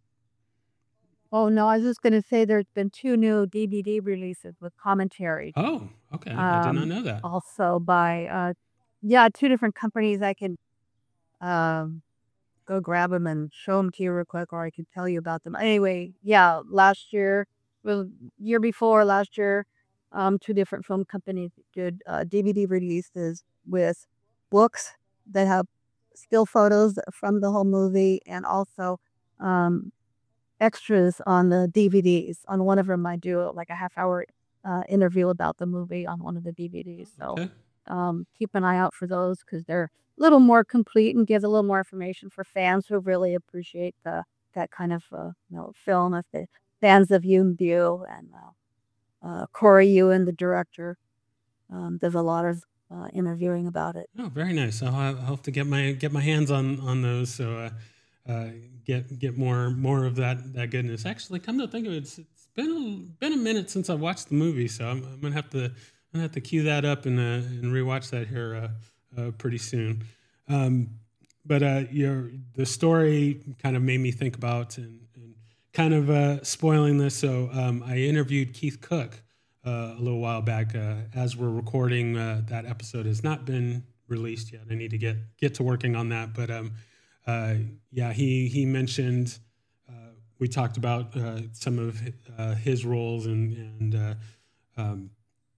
oh no, I was just gonna say there's been two new D V D releases with commentary. Oh, okay. I did not Um, know that. also by uh, yeah, two different companies. I can um go grab them and show them to you real quick, or I can tell you about them. Anyway, yeah, last year, well, year before last year, um, two different film companies did uh, D V D releases with books that have still photos from the whole movie and also um, extras on the D V Ds. On one of them, I do like a half hour uh, interview about the movie on one of the D V Ds. So Okay. um, keep an eye out for those because they're a little more complete and give a little more information for fans who really appreciate the that kind of uh, you know film. If the fans of Yoon Bu and uh, uh, Corey Ewan, the director, um, does a lot of uh, interviewing about it. Oh, very nice. I'll have, I'll have to get my get my hands on on those. So uh, uh, get get more more of that that goodness. Actually, come to think of it, it's, it's been a, been a minute since I watched the movie, so I'm, I'm gonna have to I'm gonna have to cue that up and uh, and rewatch that here uh, uh, pretty soon. Um, but uh, your the story kind of made me think about and, and kind of uh, spoiling this. So um, I interviewed Keith Cook uh, a little while back. Uh, as we're recording, uh, that episode has not been released yet. I need to get get to working on that. But um, uh, yeah, he he mentioned uh, we talked about uh, some of uh, his roles and and uh, um,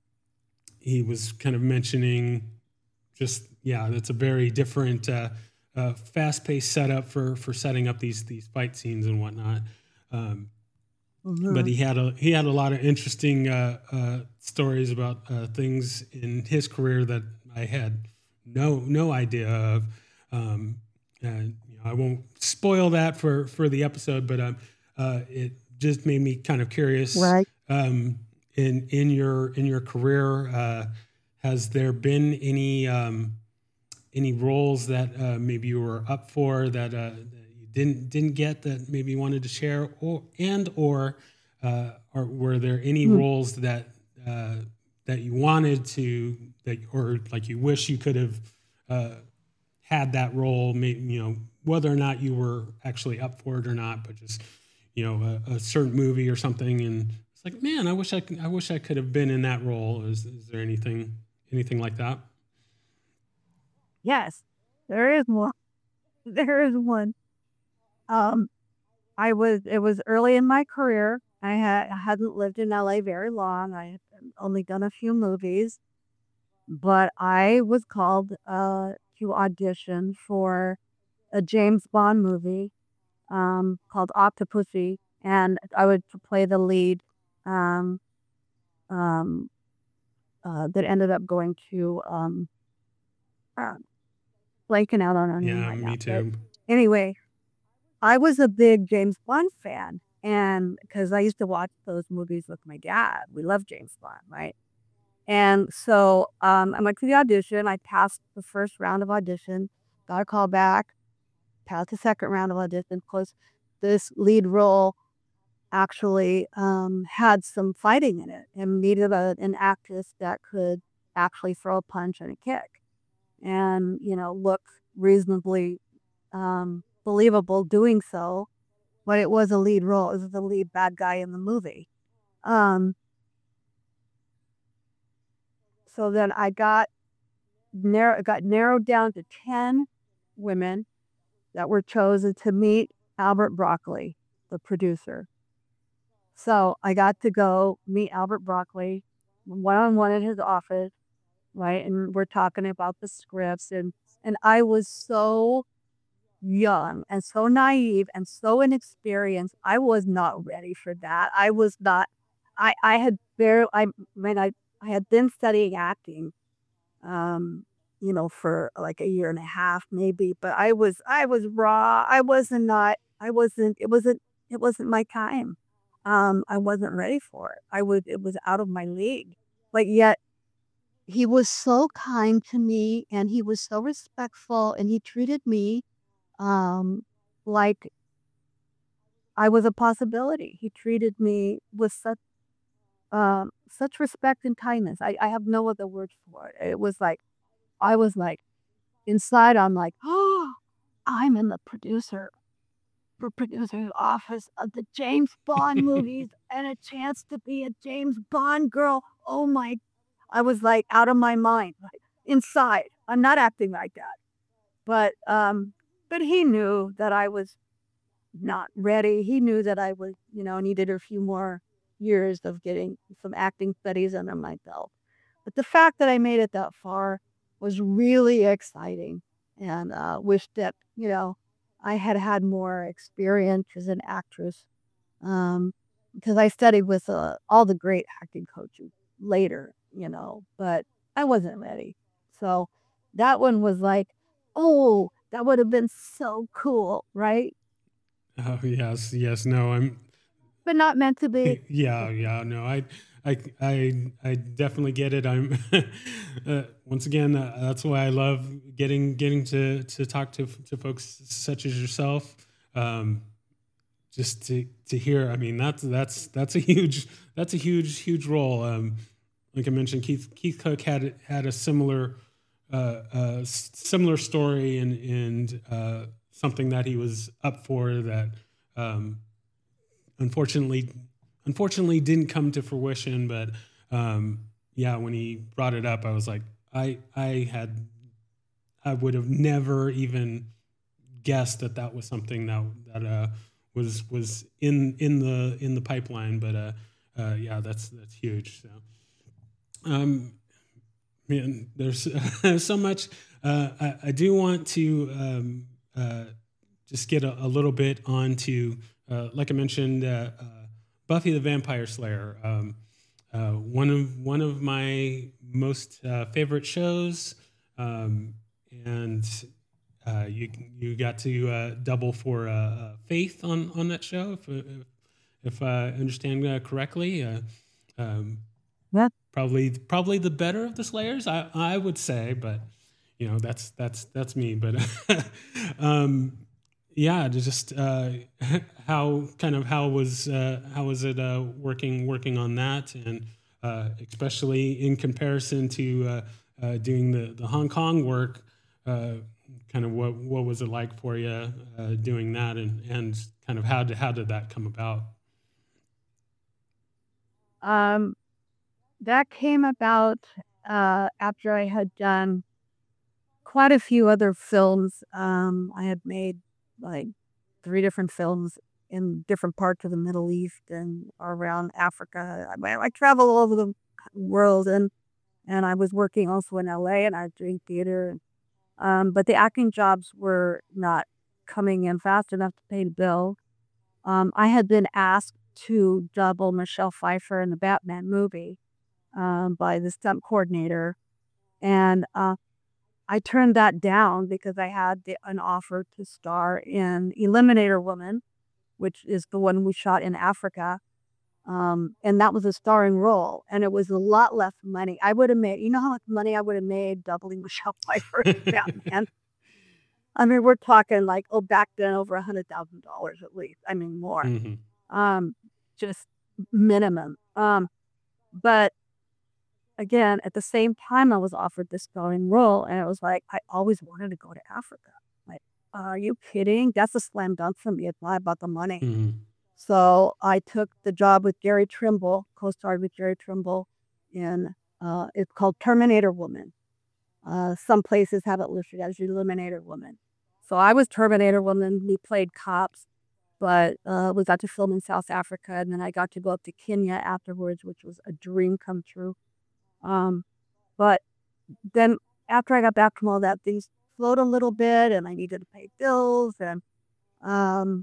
he was kind of mentioning just yeah, that's a very different, uh, uh, fast-paced setup for for setting up these these fight scenes and whatnot. Um, but Hmm. he had a he had a lot of interesting uh, uh, stories about uh, things in his career that I had no no idea of. Um, and you know, I won't spoil that for for the episode, but um, uh, it just made me kind of curious. Right. Um, in in your in your career, uh, has there been any um, any roles that uh, maybe you were up for that, uh, that you didn't didn't get that maybe you wanted to share, or and or uh, or were there any Hmm. roles that uh, that you wanted to that or like you wish you could have uh, had that role, maybe, you know, whether or not you were actually up for it or not, but just you know a, a certain movie or something, and it's like, man, I wish I could, I wish I could have been in that role. Is is there anything anything like that? Yes, there is one. There is one. Um, I was it was early in my career. I had I hadn't lived in L A very long. I had only done a few movies, but I was called uh, to audition for a James Bond movie um, called Octopussy, and I would p- play the lead. Um, um, uh, that ended up going to um, uh, blanking out on her name Yeah, right now. me But too. anyway, I was a big James Bond fan, and because I used to watch those movies with my dad. We love James Bond, right? And so um, I went to the audition. I passed the first round of audition, got a call back, passed the second round of audition. Of course, this lead role actually um, had some fighting in it and needed a, an actress that could actually throw a punch and a kick and, you know, look reasonably um, believable doing so. But it was a lead role. It was the lead bad guy in the movie. Um, so then I got narrow, got narrowed down to ten women that were chosen to meet Albert Broccoli, the producer. So I got to go meet Albert Broccoli one on one in his office, right? And we're talking about the scripts and and I was so young and so naive and so inexperienced. I was not ready for that. I was not I I had barely I mean I I had been studying acting um you know for like a year and a half maybe, but I was I was raw. I wasn't not I wasn't it wasn't it wasn't my time. Um I wasn't ready for it. I was it was out of my league. But yet he was so kind to me and he was so respectful and he treated me um, like I was a possibility. He treated me with such um, such respect and kindness. I, I have no other word for it. It was like I was like inside. I'm like, oh, I'm in the producer for producer's office of the James Bond movies and a chance to be a James Bond girl. Oh my! I was like out of my mind, like inside. I'm not acting like that, but um, but he knew that I was not ready. He knew that I was, you know, needed a few more years of getting some acting studies under my belt. But the fact that I made it that far was really exciting and uh, wish that, you know, I had had more experience as an actress um, because I studied with uh, all the great acting coaches later, you know, but I wasn't ready. So that one was like, oh, that would have been so cool, right? Oh yes, yes. No, I'm. But not meant to be. Yeah, yeah. No, I, I, I, I definitely get it. I'm. uh, once again, uh, that's why I love getting getting to to talk to to folks such as yourself. Um, just to to hear. I mean, that's that's that's a huge that's a huge huge role. Um, like I mentioned, Keith Keith Cook had had a similar uh, uh, similar story and and uh, something that he was up for that um, unfortunately unfortunately didn't come to fruition. But um, yeah, when he brought it up, I was like, I I had I would have never even guessed that that was something that that uh, was was in in the in the pipeline. But uh, uh, yeah, that's that's huge. So. Um, Man, there's uh, so much. Uh, I, I do want to um, uh, just get a, a little bit onto, uh, like I mentioned, uh, uh, Buffy the Vampire Slayer. Um, uh, one of one of my most uh, favorite shows, um, and uh, you you got to uh, double for uh, uh, Faith on on that show, if if, if I understand uh, correctly. Uh, um, That Probably, probably the better of the Slayers, I, I would say, but you know, that's that's that's me. But um, yeah, just uh, how kind of how was uh, how was it uh, working working on that, and uh, especially in comparison to uh, uh, doing the the Hong Kong work, uh, kind of what what was it like for you uh, doing that, and and kind of how did how did that come about? um that came about uh after I had done quite a few other films. Um I had made like three different films in different parts of the Middle East and around Africa. I, I travel all over the world and and I was working also in L A and I was doing theater. Um, but the acting jobs were not coming in fast enough to pay the bill. Um, I had been asked to double Michelle Pfeiffer in the Batman movie um, by the stunt coordinator, and uh, I turned that down because I had the, an offer to star in Eliminator Woman, which is the one we shot in Africa. Um, and that was a starring role, and it was a lot less money. I would have made, you know how much money I would have made doubling Michelle Pfeiffer in Batman? I mean, we're talking like, oh, back then over a hundred thousand dollars at least. I mean, more. Mm-hmm. Um, just minimum. Um, but again, at the same time, I was offered this starring role, and it was like I always wanted to go to Africa. Like, are you kidding? That's a slam dunk for me. It's not about the money. Mm-hmm. So I took the job with Gary Trimble, co-starred with Gary Trimble in, uh, it's called Terminator Woman. Uh, some places have it listed as Eliminator Woman. So I was Terminator Woman. We played cops, but uh, we got to film in South Africa, and then I got to go up to Kenya afterwards, which was a dream come true. Um, but then after I got back from all that, things slowed a little bit, and I needed to pay bills, and um,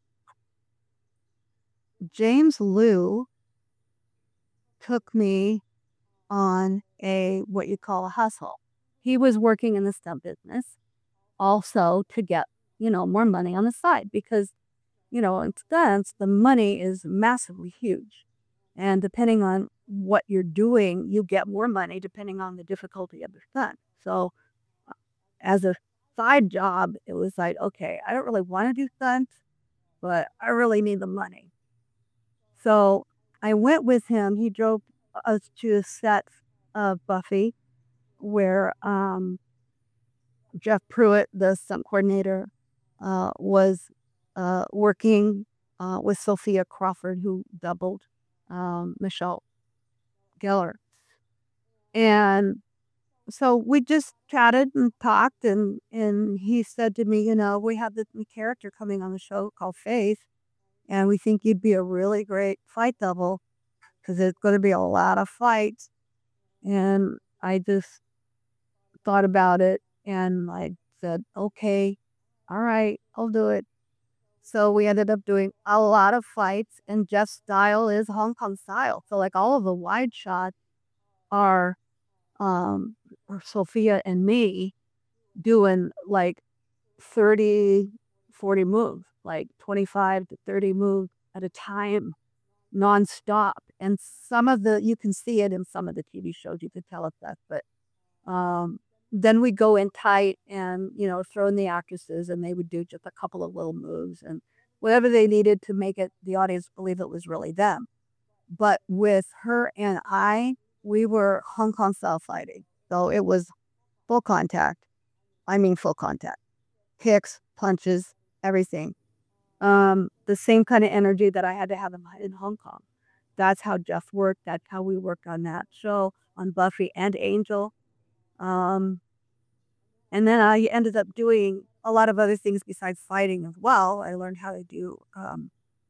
James Liu took me on a what you call a hustle. He was working in the stunt business also to get, you know, more money on the side because, you know, in stunts, the money is massively huge. And depending on what you're doing, you get more money depending on the difficulty of the stunt. So as a side job, it was like, okay, I don't really want to do stunts, but I really need the money. So I went with him. He drove us to a set of Buffy where um, Jeff Pruitt, the stunt coordinator, uh, was uh, working uh, with Sophia Crawford, who doubled um, Michelle Gellar. And so we just chatted and talked, and, and he said to me, you know, we have this new character coming on the show called Faith, and we think you'd be a really great fight double because there's going to be a lot of fights. And I just thought about it, and I said, okay, all right, I'll do it. So we ended up doing a lot of fights, and Jeff's style is Hong Kong style. So like all of the wide shots are um, or Sophia and me doing like thirty, forty moves, like twenty-five to thirty moves at a time, nonstop. And some of the, you can see it in some of the T V shows, you could tell us that, but um, then we go in tight and, you know, throw in the actresses, and they would do just a couple of little moves and whatever they needed to make it, the audience believe it was really them. But with her and I, we were Hong Kong style fighting. So it was full contact. I mean, full contact. Kicks, punches, everything. Um, the same kind of energy that I had to have in, in Hong Kong. That's how Jeff worked. That's how we worked on that show, on Buffy and Angel. Um, and then I ended up doing a lot of other things besides fighting as well. I learned how to do um,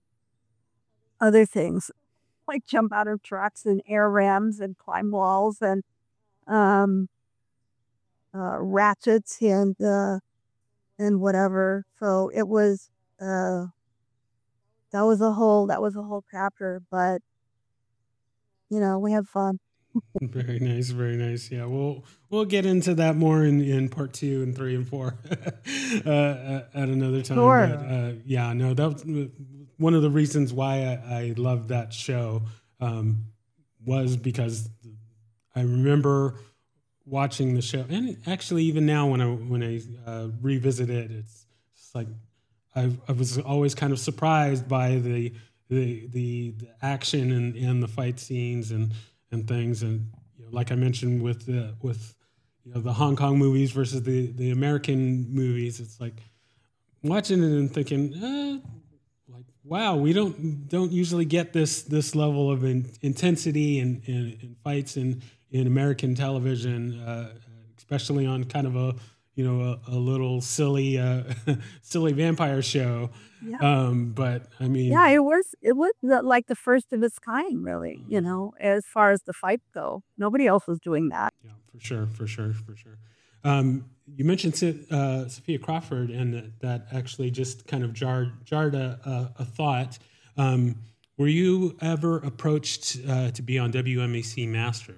other things, like jump out of trucks and air rams and climb walls and um, uh, ratchets and uh, and whatever. So it was uh, that was a whole that was a whole chapter. But you know, we had fun. Very nice, very nice. Yeah, we'll we'll get into that more in, in part two and three and four uh, at another time. Sure. But uh, yeah, no, that was one of the reasons why I, I loved that show um, was because I remember watching the show, and actually even now when I when I uh, revisit it, it's just like I, I was always kind of surprised by the the the, the action and, and the fight scenes and. and things, and you know, like I mentioned with the with you know the Hong Kong movies versus the the American movies, it's like watching it and thinking, uh, like wow, we don't don't usually get this this level of in, intensity and in, in, in fights in in American television, uh, especially on kind of a you know a, a little silly uh, silly vampire show. Yeah. Um, but I mean, yeah, it was it was the, like the first of its kind, really. You know, as far as the fights go, nobody else was doing that. Yeah, for sure, for sure, for sure. Um, you mentioned uh, Sophia Crawford, and that, that actually just kind of jarred jarred a, a, a thought. Um, were you ever approached uh, to be on W M A C Masters?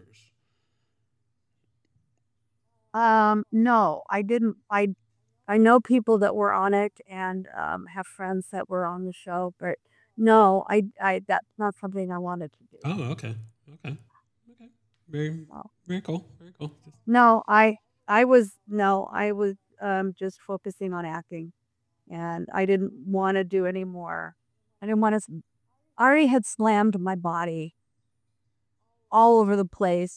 Um, no, I didn't. I I know people that were on it and um, have friends that were on the show, but no, I, I that's not something I wanted to do. Oh, okay, okay, okay. Very, No, very cool, very cool. no I I was no, I was um, just focusing on acting, and I didn't want to do any more. I didn't want to. Ari had slammed my body all over the place,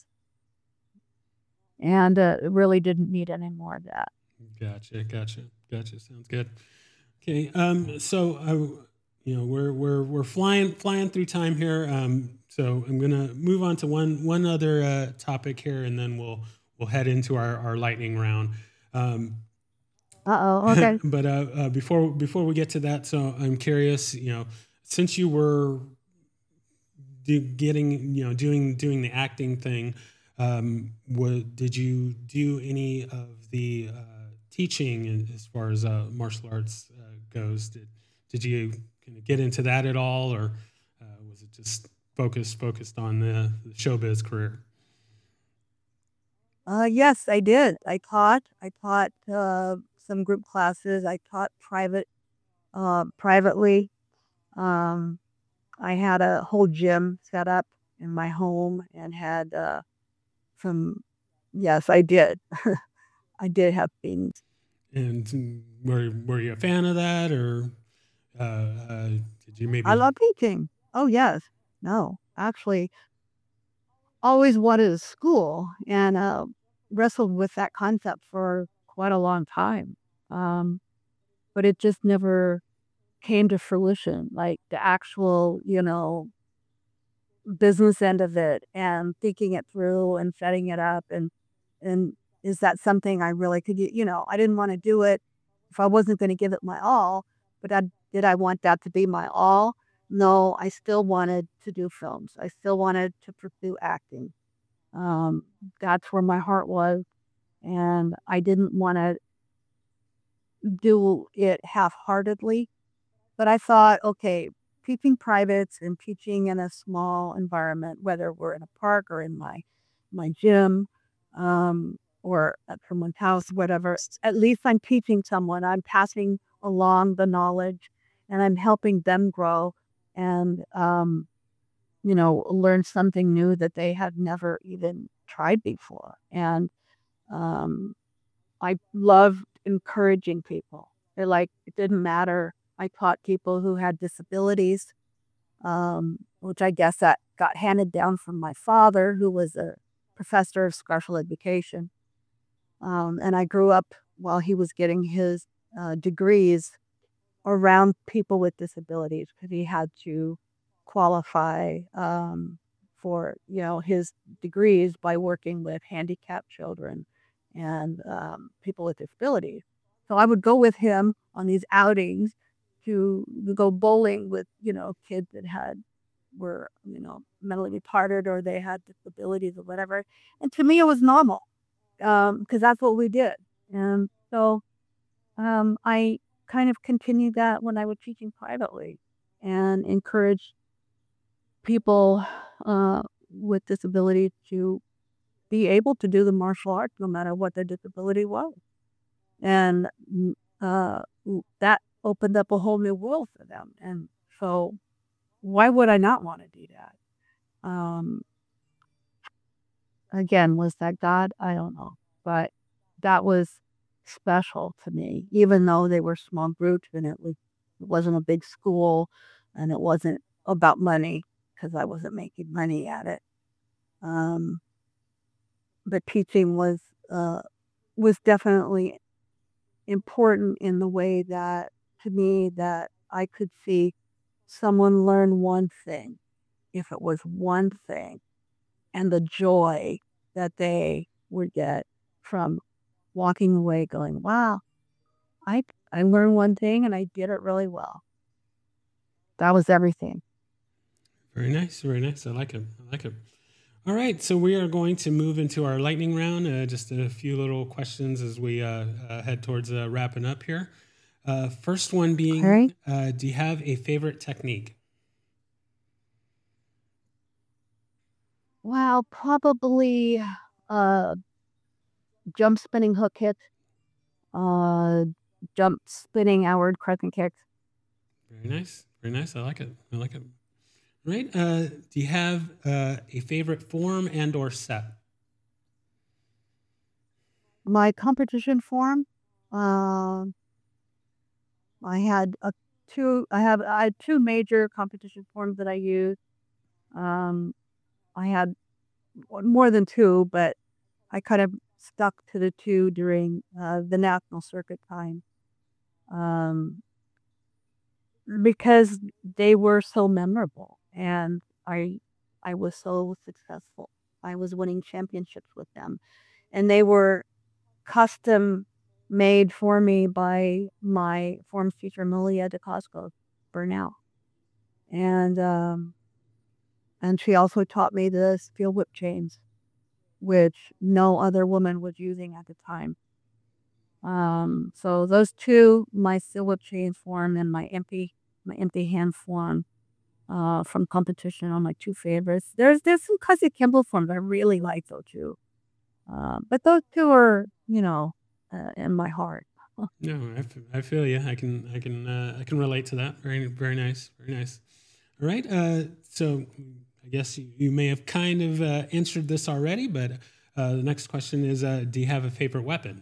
and uh, really didn't need any more of that. Gotcha, gotcha, gotcha. Sounds good. Okay, um, so I, you know, we're we're we're flying flying through time here. Um, so I'm gonna move on to one one other uh, topic here, and then we'll we'll head into our, our lightning round. Um, uh oh. Okay. but uh, uh, before before we get to that, so I'm curious. You know, since you were do, getting you know doing doing the acting thing, um, what, did you do any of the uh, teaching as far as uh, martial arts uh, goes? Did did you kind of get into that at all, or uh, was it just focused focused on the, the showbiz career? Uh, yes, I did. I taught. I taught uh, some group classes. I taught private, uh, privately. Um, I had a whole gym set up in my home and had uh, some, yes, I did. I did have beans. And were were you a fan of that, or uh, uh, did you I maybe? love teaching. Oh, yes. No, actually, always wanted a school and uh, wrestled with that concept for quite a long time. Um, but it just never came to fruition, like the actual, you know, business end of it and thinking it through and setting it up and and is that something I really could y- you know, I didn't want to do it if I wasn't going to give it my all, but I, did I want that to be my all? No, I still wanted to do films. I still wanted to pursue acting. Um, that's where my heart was, and I didn't want to do it half-heartedly. But I thought, okay, teaching privates and teaching in a small environment, whether we're in a park or in my my gym, um, or at someone's house, whatever, at least I'm teaching someone. I'm passing along the knowledge, and I'm helping them grow and um, you know, learn something new that they had never even tried before. And um, I loved encouraging people. It like it didn't matter. I taught people who had disabilities, um, which I guess that got handed down from my father, who was a professor of special education. Um, and I grew up while he was getting his uh, degrees around people with disabilities because he had to qualify um, for you know his degrees by working with handicapped children and um, people with disabilities. So I would go with him on these outings to go bowling with you know kids that had were you know mentally retarded or they had disabilities or whatever. And to me, it was normal because um, that's what we did. And so um, I kind of continued that when I was teaching privately and encouraged people uh, with disabilities to be able to do the martial arts no matter what their disability was. And mm, uh, w- that opened up a whole new world for them. And so, why would I not want to do that? Um, again, was that God? I don't know. But that was special to me, even though they were small groups and it was it wasn't a big school and it wasn't about money because I wasn't making money at it. Um, but teaching was uh, was definitely important in the way that to me that I could see someone learn one thing, if it was one thing, and the joy that they would get from walking away going, wow, I I learned one thing and I did it really well. That was everything. Very nice, very nice. I like it. I like it. All right, so we are going to move into our lightning round. Uh, just a few little questions as we uh, uh, head towards uh, wrapping up here. Uh, first one being, Okay. uh, do you have a favorite technique? Well, probably uh jump spinning hook hit, uh jump spinning outward crescent kicks. Very nice, very nice. I like it. I like it. All right. Uh, do you have uh, a favorite form and or set? My competition form, uh, I had a two I have I had two major competition forms that I use. Um I had more than two, but I kind of stuck to the two during uh, the national circuit time um, because they were so memorable, and I I was so successful. I was winning championships with them, and they were custom made for me by my forms teacher Malia DeCosco Burnell, and um, and she also taught me the steel whip chains, which no other woman was using at the time. Um, so those two, my silver chain form and my empty my empty hand form uh, from competition are my two favorites. There's there's some Cuzzy Kimball forms I really like though too. Uh, but those two are, you know, uh, in my heart. No, I, f- I feel you. I can I can uh, I can relate to that. Very very nice. Very nice. All right. Uh, so I guess you, you may have kind of uh, answered this already, but uh, the next question is, uh, do you have a favorite weapon?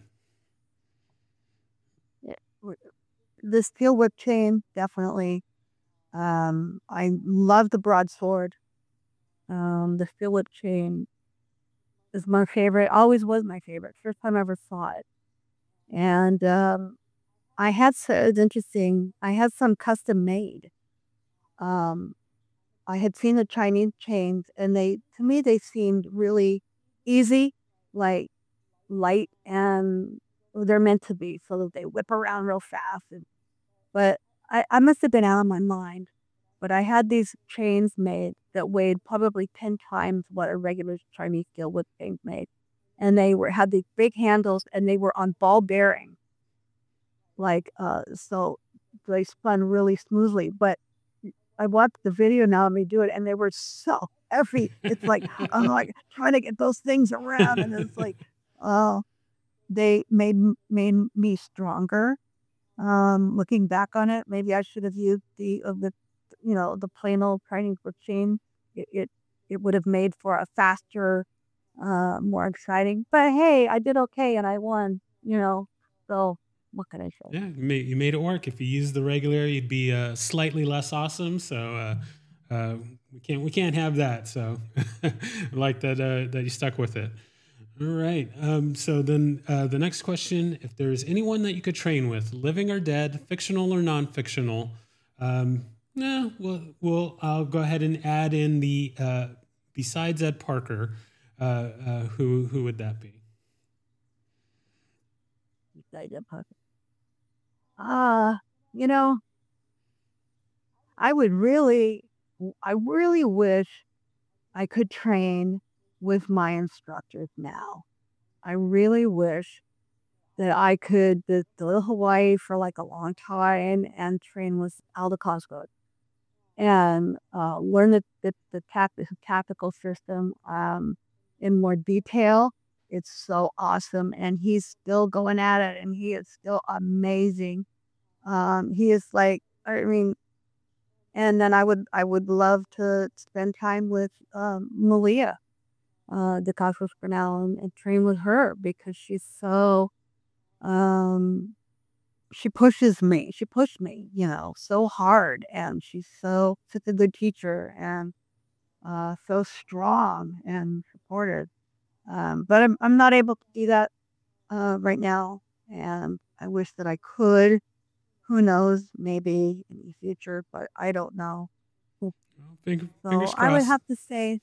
The steel whip chain, definitely. Um, I love the broadsword. Um, the steel whip chain is my favorite, always was my favorite, first time I ever saw it. And um, I had, so it's interesting, I had some custom made. Um, I had seen the Chinese chains, and they, to me, they seemed really easy, like light, and they're meant to be, so that they whip around real fast. And, but I, I must have been out of my mind. But I had these chains made that weighed probably ten times what a regular Chinese steel whip chain made. And they were had these big handles, and they were on ball bearings. Like, uh, so they spun really smoothly. But I watched the video now of me do it, and they were so heavy. It's like, I'm like trying to get those things around, and it's like, oh, they made made me stronger. Um, looking back on it, maybe I should have used the of the, you know, the plain old Chinese whip chain. It, it it would have made for a faster, uh, more exciting. But hey, I did okay, and I won. You know, so what can I say? Yeah, you made, you made it work. If you used the regular, you'd be uh, slightly less awesome. So uh, uh, we can't we can't have that. So I like that uh, that you stuck with it. All right. Um, so then uh, the next question: if there's anyone that you could train with, living or dead, fictional or non-fictional, um, no, well, well, I'll go ahead and add in the uh, besides Ed Parker. Uh, uh, who who would that be? Besides Ed Parker. Uh, you know, I would really, I really wish I could train with my instructors now. I really wish that I could go to Hawaii for like a long time and train with Aldo Cosgrove and uh, learn the, the, the, tact- the tactical system um, in more detail. It's so awesome. And he's still going at it, and he is still amazing. Um, he is like, I mean, and then I would I would love to spend time with um, Malia, uh, the Cosmos Bernal, and, and train with her because she's so um, she pushes me. She pushed me, you know, so hard, and she's so such a good teacher and uh, so strong and supportive. Um, but I'm I'm not able to do that uh, right now, and I wish that I could. Who knows? Maybe in the future, but I don't know. Well, fingers So I would crossed. have to say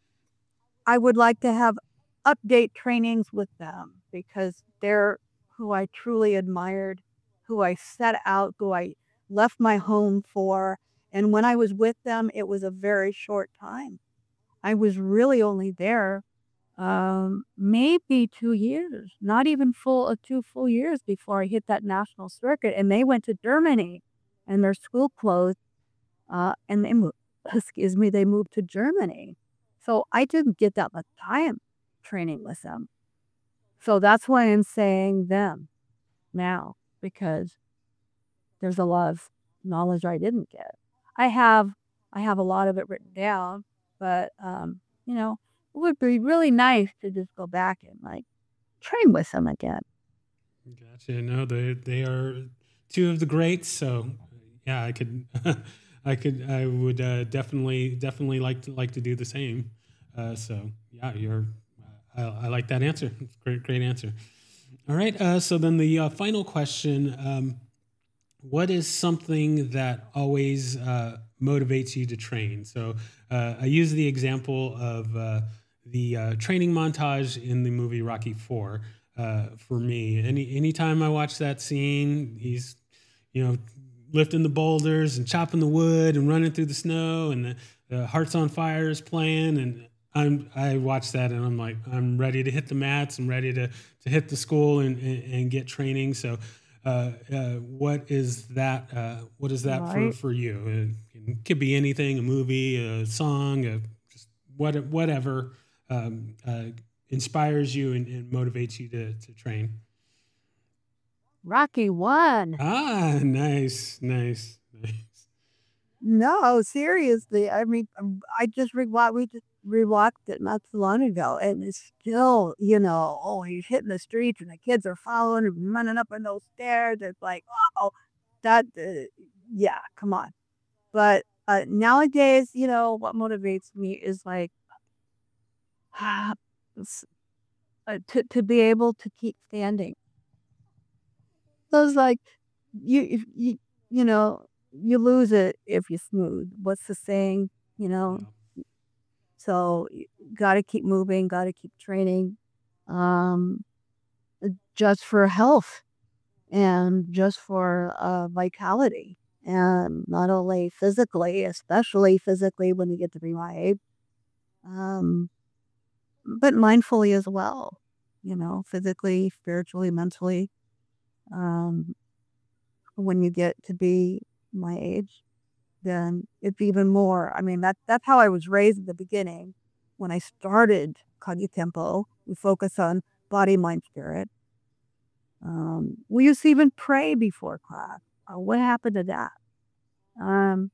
I would like to have update trainings with them because they're who I truly admired, who I set out, who I left my home for. And when I was with them, it was a very short time. I was really only there um, maybe two years, not even full uh, two full years before I hit that national circuit. And they went to Germany, and their school closed, uh, and they moved. Excuse me, they moved to Germany. So I didn't get that much time training with them. So that's why I'm saying them now, because there's a lot of knowledge I didn't get. I have I have a lot of it written down, but um, you know, it would be really nice to just go back and like train with them again. Gotcha. No, they they are two of the greats. So yeah, I could, I could, I would uh, definitely definitely like to like to do the same. Uh, so yeah, you're. I, I like that answer. It's a great great answer. All right. Uh, so then the uh, final question: um, what is something that always uh, motivates you to train? So uh, I use the example of uh, the uh, training montage in the movie Rocky Four. Uh, for me, any anytime I watch that scene, he's, you know, lifting the boulders and chopping the wood and running through the snow, and the, the Hearts on Fire is playing, and I'm I watch that and I'm like, I'm ready to hit the mats. I'm ready to to hit the school and and, and get training. So. Uh, uh, what is that? Uh, what is that for, Right. for you? It could be anything: a movie, a song, a, just what, whatever um, uh, inspires you and, and motivates you to, to train. Rocky one. Ah, nice, nice, nice. No, seriously. I mean, um, I just rewatched. We just rewatched it not too long ago, and it's still, you know, oh, he's hitting the streets, and the kids are following him, running up on those stairs. It's like, oh, that, uh, yeah, come on. But uh, nowadays, you know, what motivates me is like s- uh, to to be able to keep standing. So it's like you if you you know you lose it if you smooth. What's the saying? You know, Yeah. so got to keep moving, got to keep training, um, uh, just for health and just for uh, vitality, and not only physically, especially physically when you get to be my age, um, but mindfully as well. You know, physically, spiritually, mentally. Um, when you get to be my age, then it's even more. I mean, that that's how I was raised at the beginning. When I started Kage Tempo, we focus on body, mind, spirit. Um, we used to even pray before class. Uh, what happened to that? Um,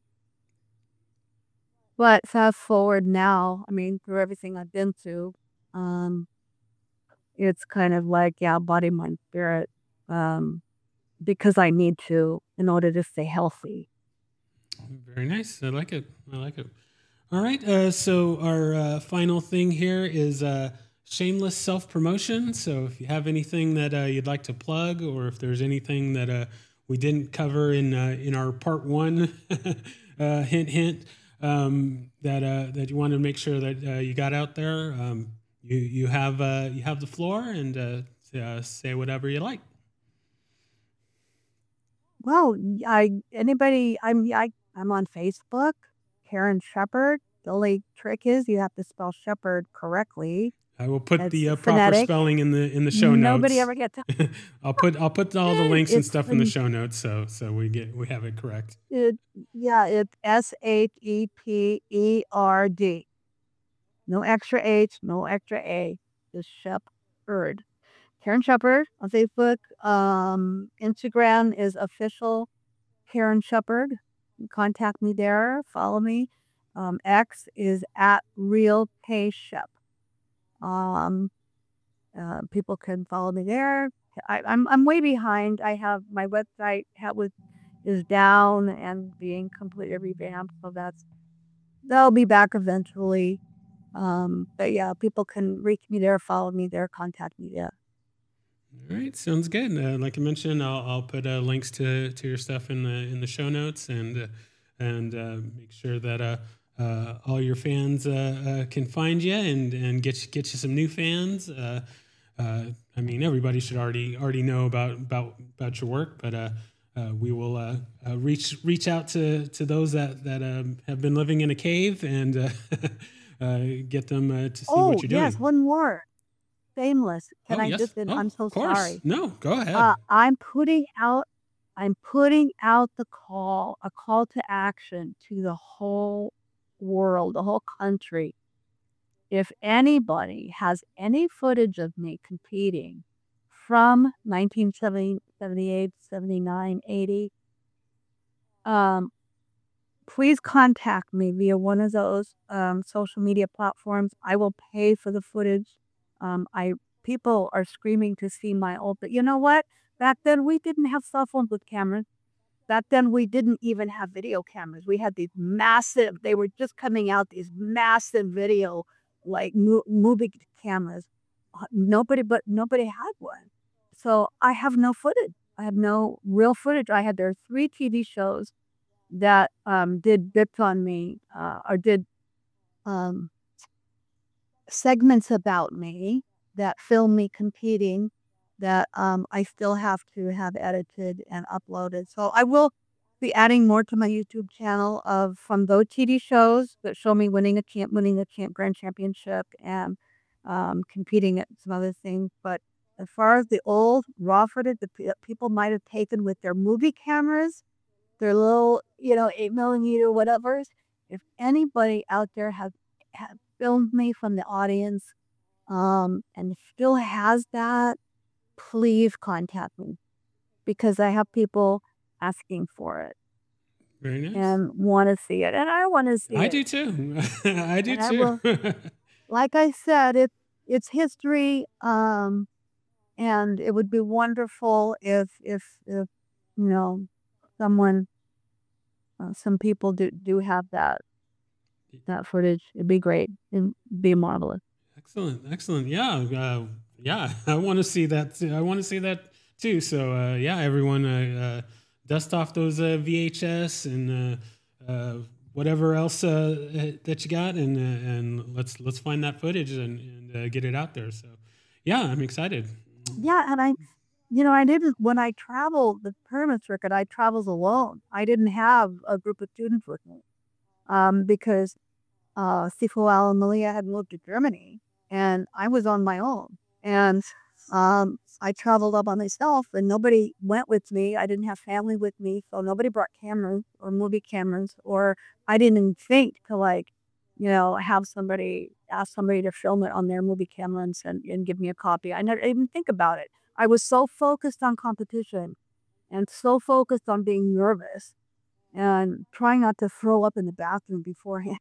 but fast forward now, I mean, through everything I've been through, um, it's kind of like, yeah, body, mind, spirit, um, because I need to in order to stay healthy. Very nice. I like it. I like it. All right. Uh, so our uh, final thing here is uh, shameless self promotion. So if you have anything that uh, you'd like to plug, or if there's anything that uh, we didn't cover in uh, in our part one, uh, hint hint, um, that uh, that you want to make sure that uh, you got out there, um, you you have uh, you have the floor, and uh, uh, say whatever you like. Well, I anybody I'm I I'm on Facebook, Karen Shepherd. The only trick is you have to spell shepherd correctly. I will put It's the uh, proper phonetic. spelling in the in the show Nobody notes. ever gets I'll put I'll put all the it. links and It's stuff in the pho- show notes so so we get we have it correct. it, yeah, it's S H E P E R D. No extra H, no extra A. Just Shepherd. Karen Shepherd on Facebook. Um, Instagram is official Karen Shepherd. Contact me there. Follow me. Um, X is at Real Pay Shep. Um, uh, people can follow me there. I, I'm I'm way behind. I have my website ha- was is down and being completely revamped, so that's that'll be back eventually. Um, but yeah, people can reach me there, follow me there, contact me there. All right, sounds good. Uh, like I mentioned, I'll, I'll put uh, links to, to your stuff in the in the show notes, and uh, and uh, make sure that uh, uh, all your fans uh, uh, can find you and and get you, get you some new fans. Uh, uh, I mean, everybody should already already know about about about your work, but uh, uh, we will uh, uh, reach reach out to to those that that um, have been living in a cave and uh, uh, get them uh, to see what Oh you're yes, doing. one more. Shameless. Can Oh I yes. just? And Oh, I'm of so course. sorry. No, go Uh, ahead. I'm putting out I'm putting out the call, a call to action to the whole world, the whole country. If anybody has any footage of me competing from nineteen seventy, seventy-eight, seventy-nine, eighty, um, please contact me via one of those um, social media platforms. I will pay for the footage. Um, I People are screaming to see my old, but you know what? Back then we didn't have cell phones with cameras. Back then we didn't even have video cameras. We had these massive. They were just coming out. These massive video, like mo- movie cameras. Uh, Nobody, but nobody had one. So I have no footage. I have no real footage. I had there are three T V shows that, um, did bits on me, uh, or did, um, segments about me that film me competing that, um, I still have to have edited and uploaded. So I will be adding more to my YouTube channel of from those T V shows that show me winning a champ winning a champ grand championship and, um, competing at some other things. But as far as the old raw footage that pe people might have taken with their movie cameras, their little, you know, eight millimeter whatevers. If anybody out there has has filmed me from the audience, um, and still has that, please contact me because I have people asking for it. Very nice. and want to see it. And I want to see I it. do too. I do And I too. will, like I said, it it's history. Um, and it would be wonderful if if if you know someone, uh, some people do do have that that footage. It'd be great. It'd be marvelous. Excellent, excellent. Yeah, uh, yeah. I want to see that. Too. I want to see that too. So uh, yeah, everyone, uh, uh, dust off those uh, V H S and uh, uh, whatever else uh, that you got, and uh, and let's let's find that footage and, and uh, get it out there. So yeah, I'm excited. Yeah, and I, you know, I didn't when I traveled the pyramid circuit. I traveled alone. I didn't have a group of students with me, um, because uh, Sifu Al and Malia had moved to Germany, and I was on my own. And um, I traveled all by myself, and nobody went with me. I didn't have family with me, so nobody brought cameras or movie cameras, or I didn't even think to like, you know, have somebody ask somebody to film it on their movie camera and send and give me a copy. I never even think about it. I was so focused on competition and so focused on being nervous and trying not to throw up in the bathroom beforehand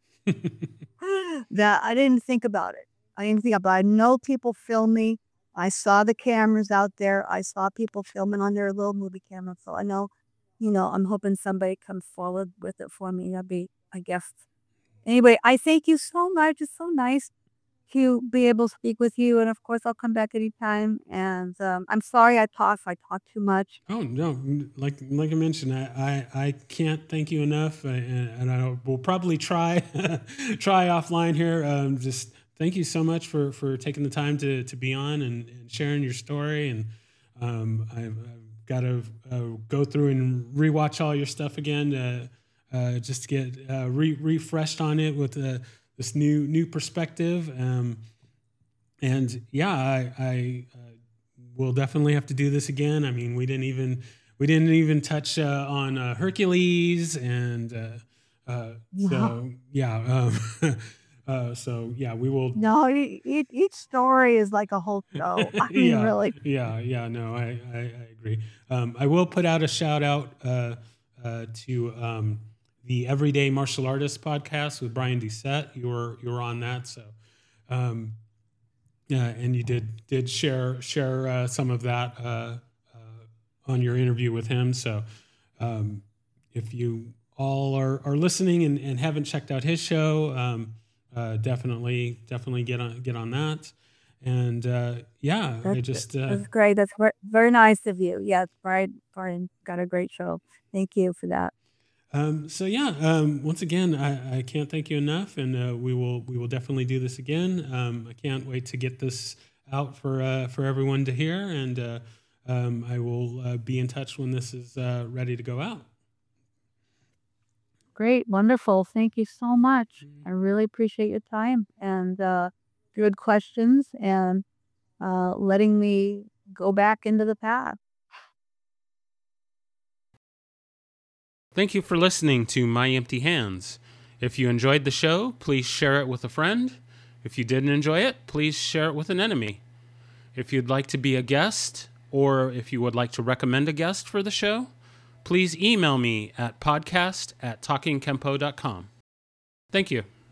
that I didn't think about it. I didn't think about it. I know people film me. I saw the cameras out there. I saw people filming on their little movie camera. So I know, you know, I'm hoping somebody comes forward with it for me. That'd be, I guess. Anyway, I thank you so much. It's so nice to be able to speak with you. And of course, I'll come back anytime. And um, I'm sorry I talk if I talk too much. Oh no, like like I mentioned, I I, I can't thank you enough, uh, and, and I will probably try try offline here. Um, just thank you so much for, for taking the time to, to be on and, and sharing your story. And um, I've, I've got to uh, go through and rewatch all your stuff again, uh, uh, just to get uh, re- refreshed on it with uh, this new new perspective. Um, and yeah, I. I uh, We'll definitely have to do this again. I mean, we didn't even we didn't even touch uh, on uh, Hercules, and uh, uh, so yeah, um, uh, so yeah, we will. No, e- e- each story is like a whole show. I mean, yeah, really. yeah, yeah. No, I I, I agree. Um, I will put out a shout out uh, uh, to um, the Everyday Martial Artist podcast with Brian Doucette. You were you were on that, so. Um, Yeah, and you did did share share uh, some of that uh, uh, on your interview with him. So um, if you all are, are listening and, and haven't checked out his show, um, uh, definitely definitely get on get on that. And uh, yeah, That's, I just uh, that's great. That's ver- very nice of you. Yes, Brian, Brian got a great show. Thank you for that. Um, so yeah, um, once again, I, I can't thank you enough, and uh, we will we will definitely do this again. Um, I can't wait to get this out for uh, for everyone to hear, and uh, um, I will uh, be in touch when this is uh, ready to go out. Great, wonderful. Thank you so much. I really appreciate your time and uh, good questions and uh, letting me go back into the past. Thank you for listening to My Empty Hands. If you enjoyed the show, please share it with a friend. If you didn't enjoy it, please share it with an enemy. If you'd like to be a guest, or if you would like to recommend a guest for the show, please email me at podcast at talking kempo dot com. Thank you.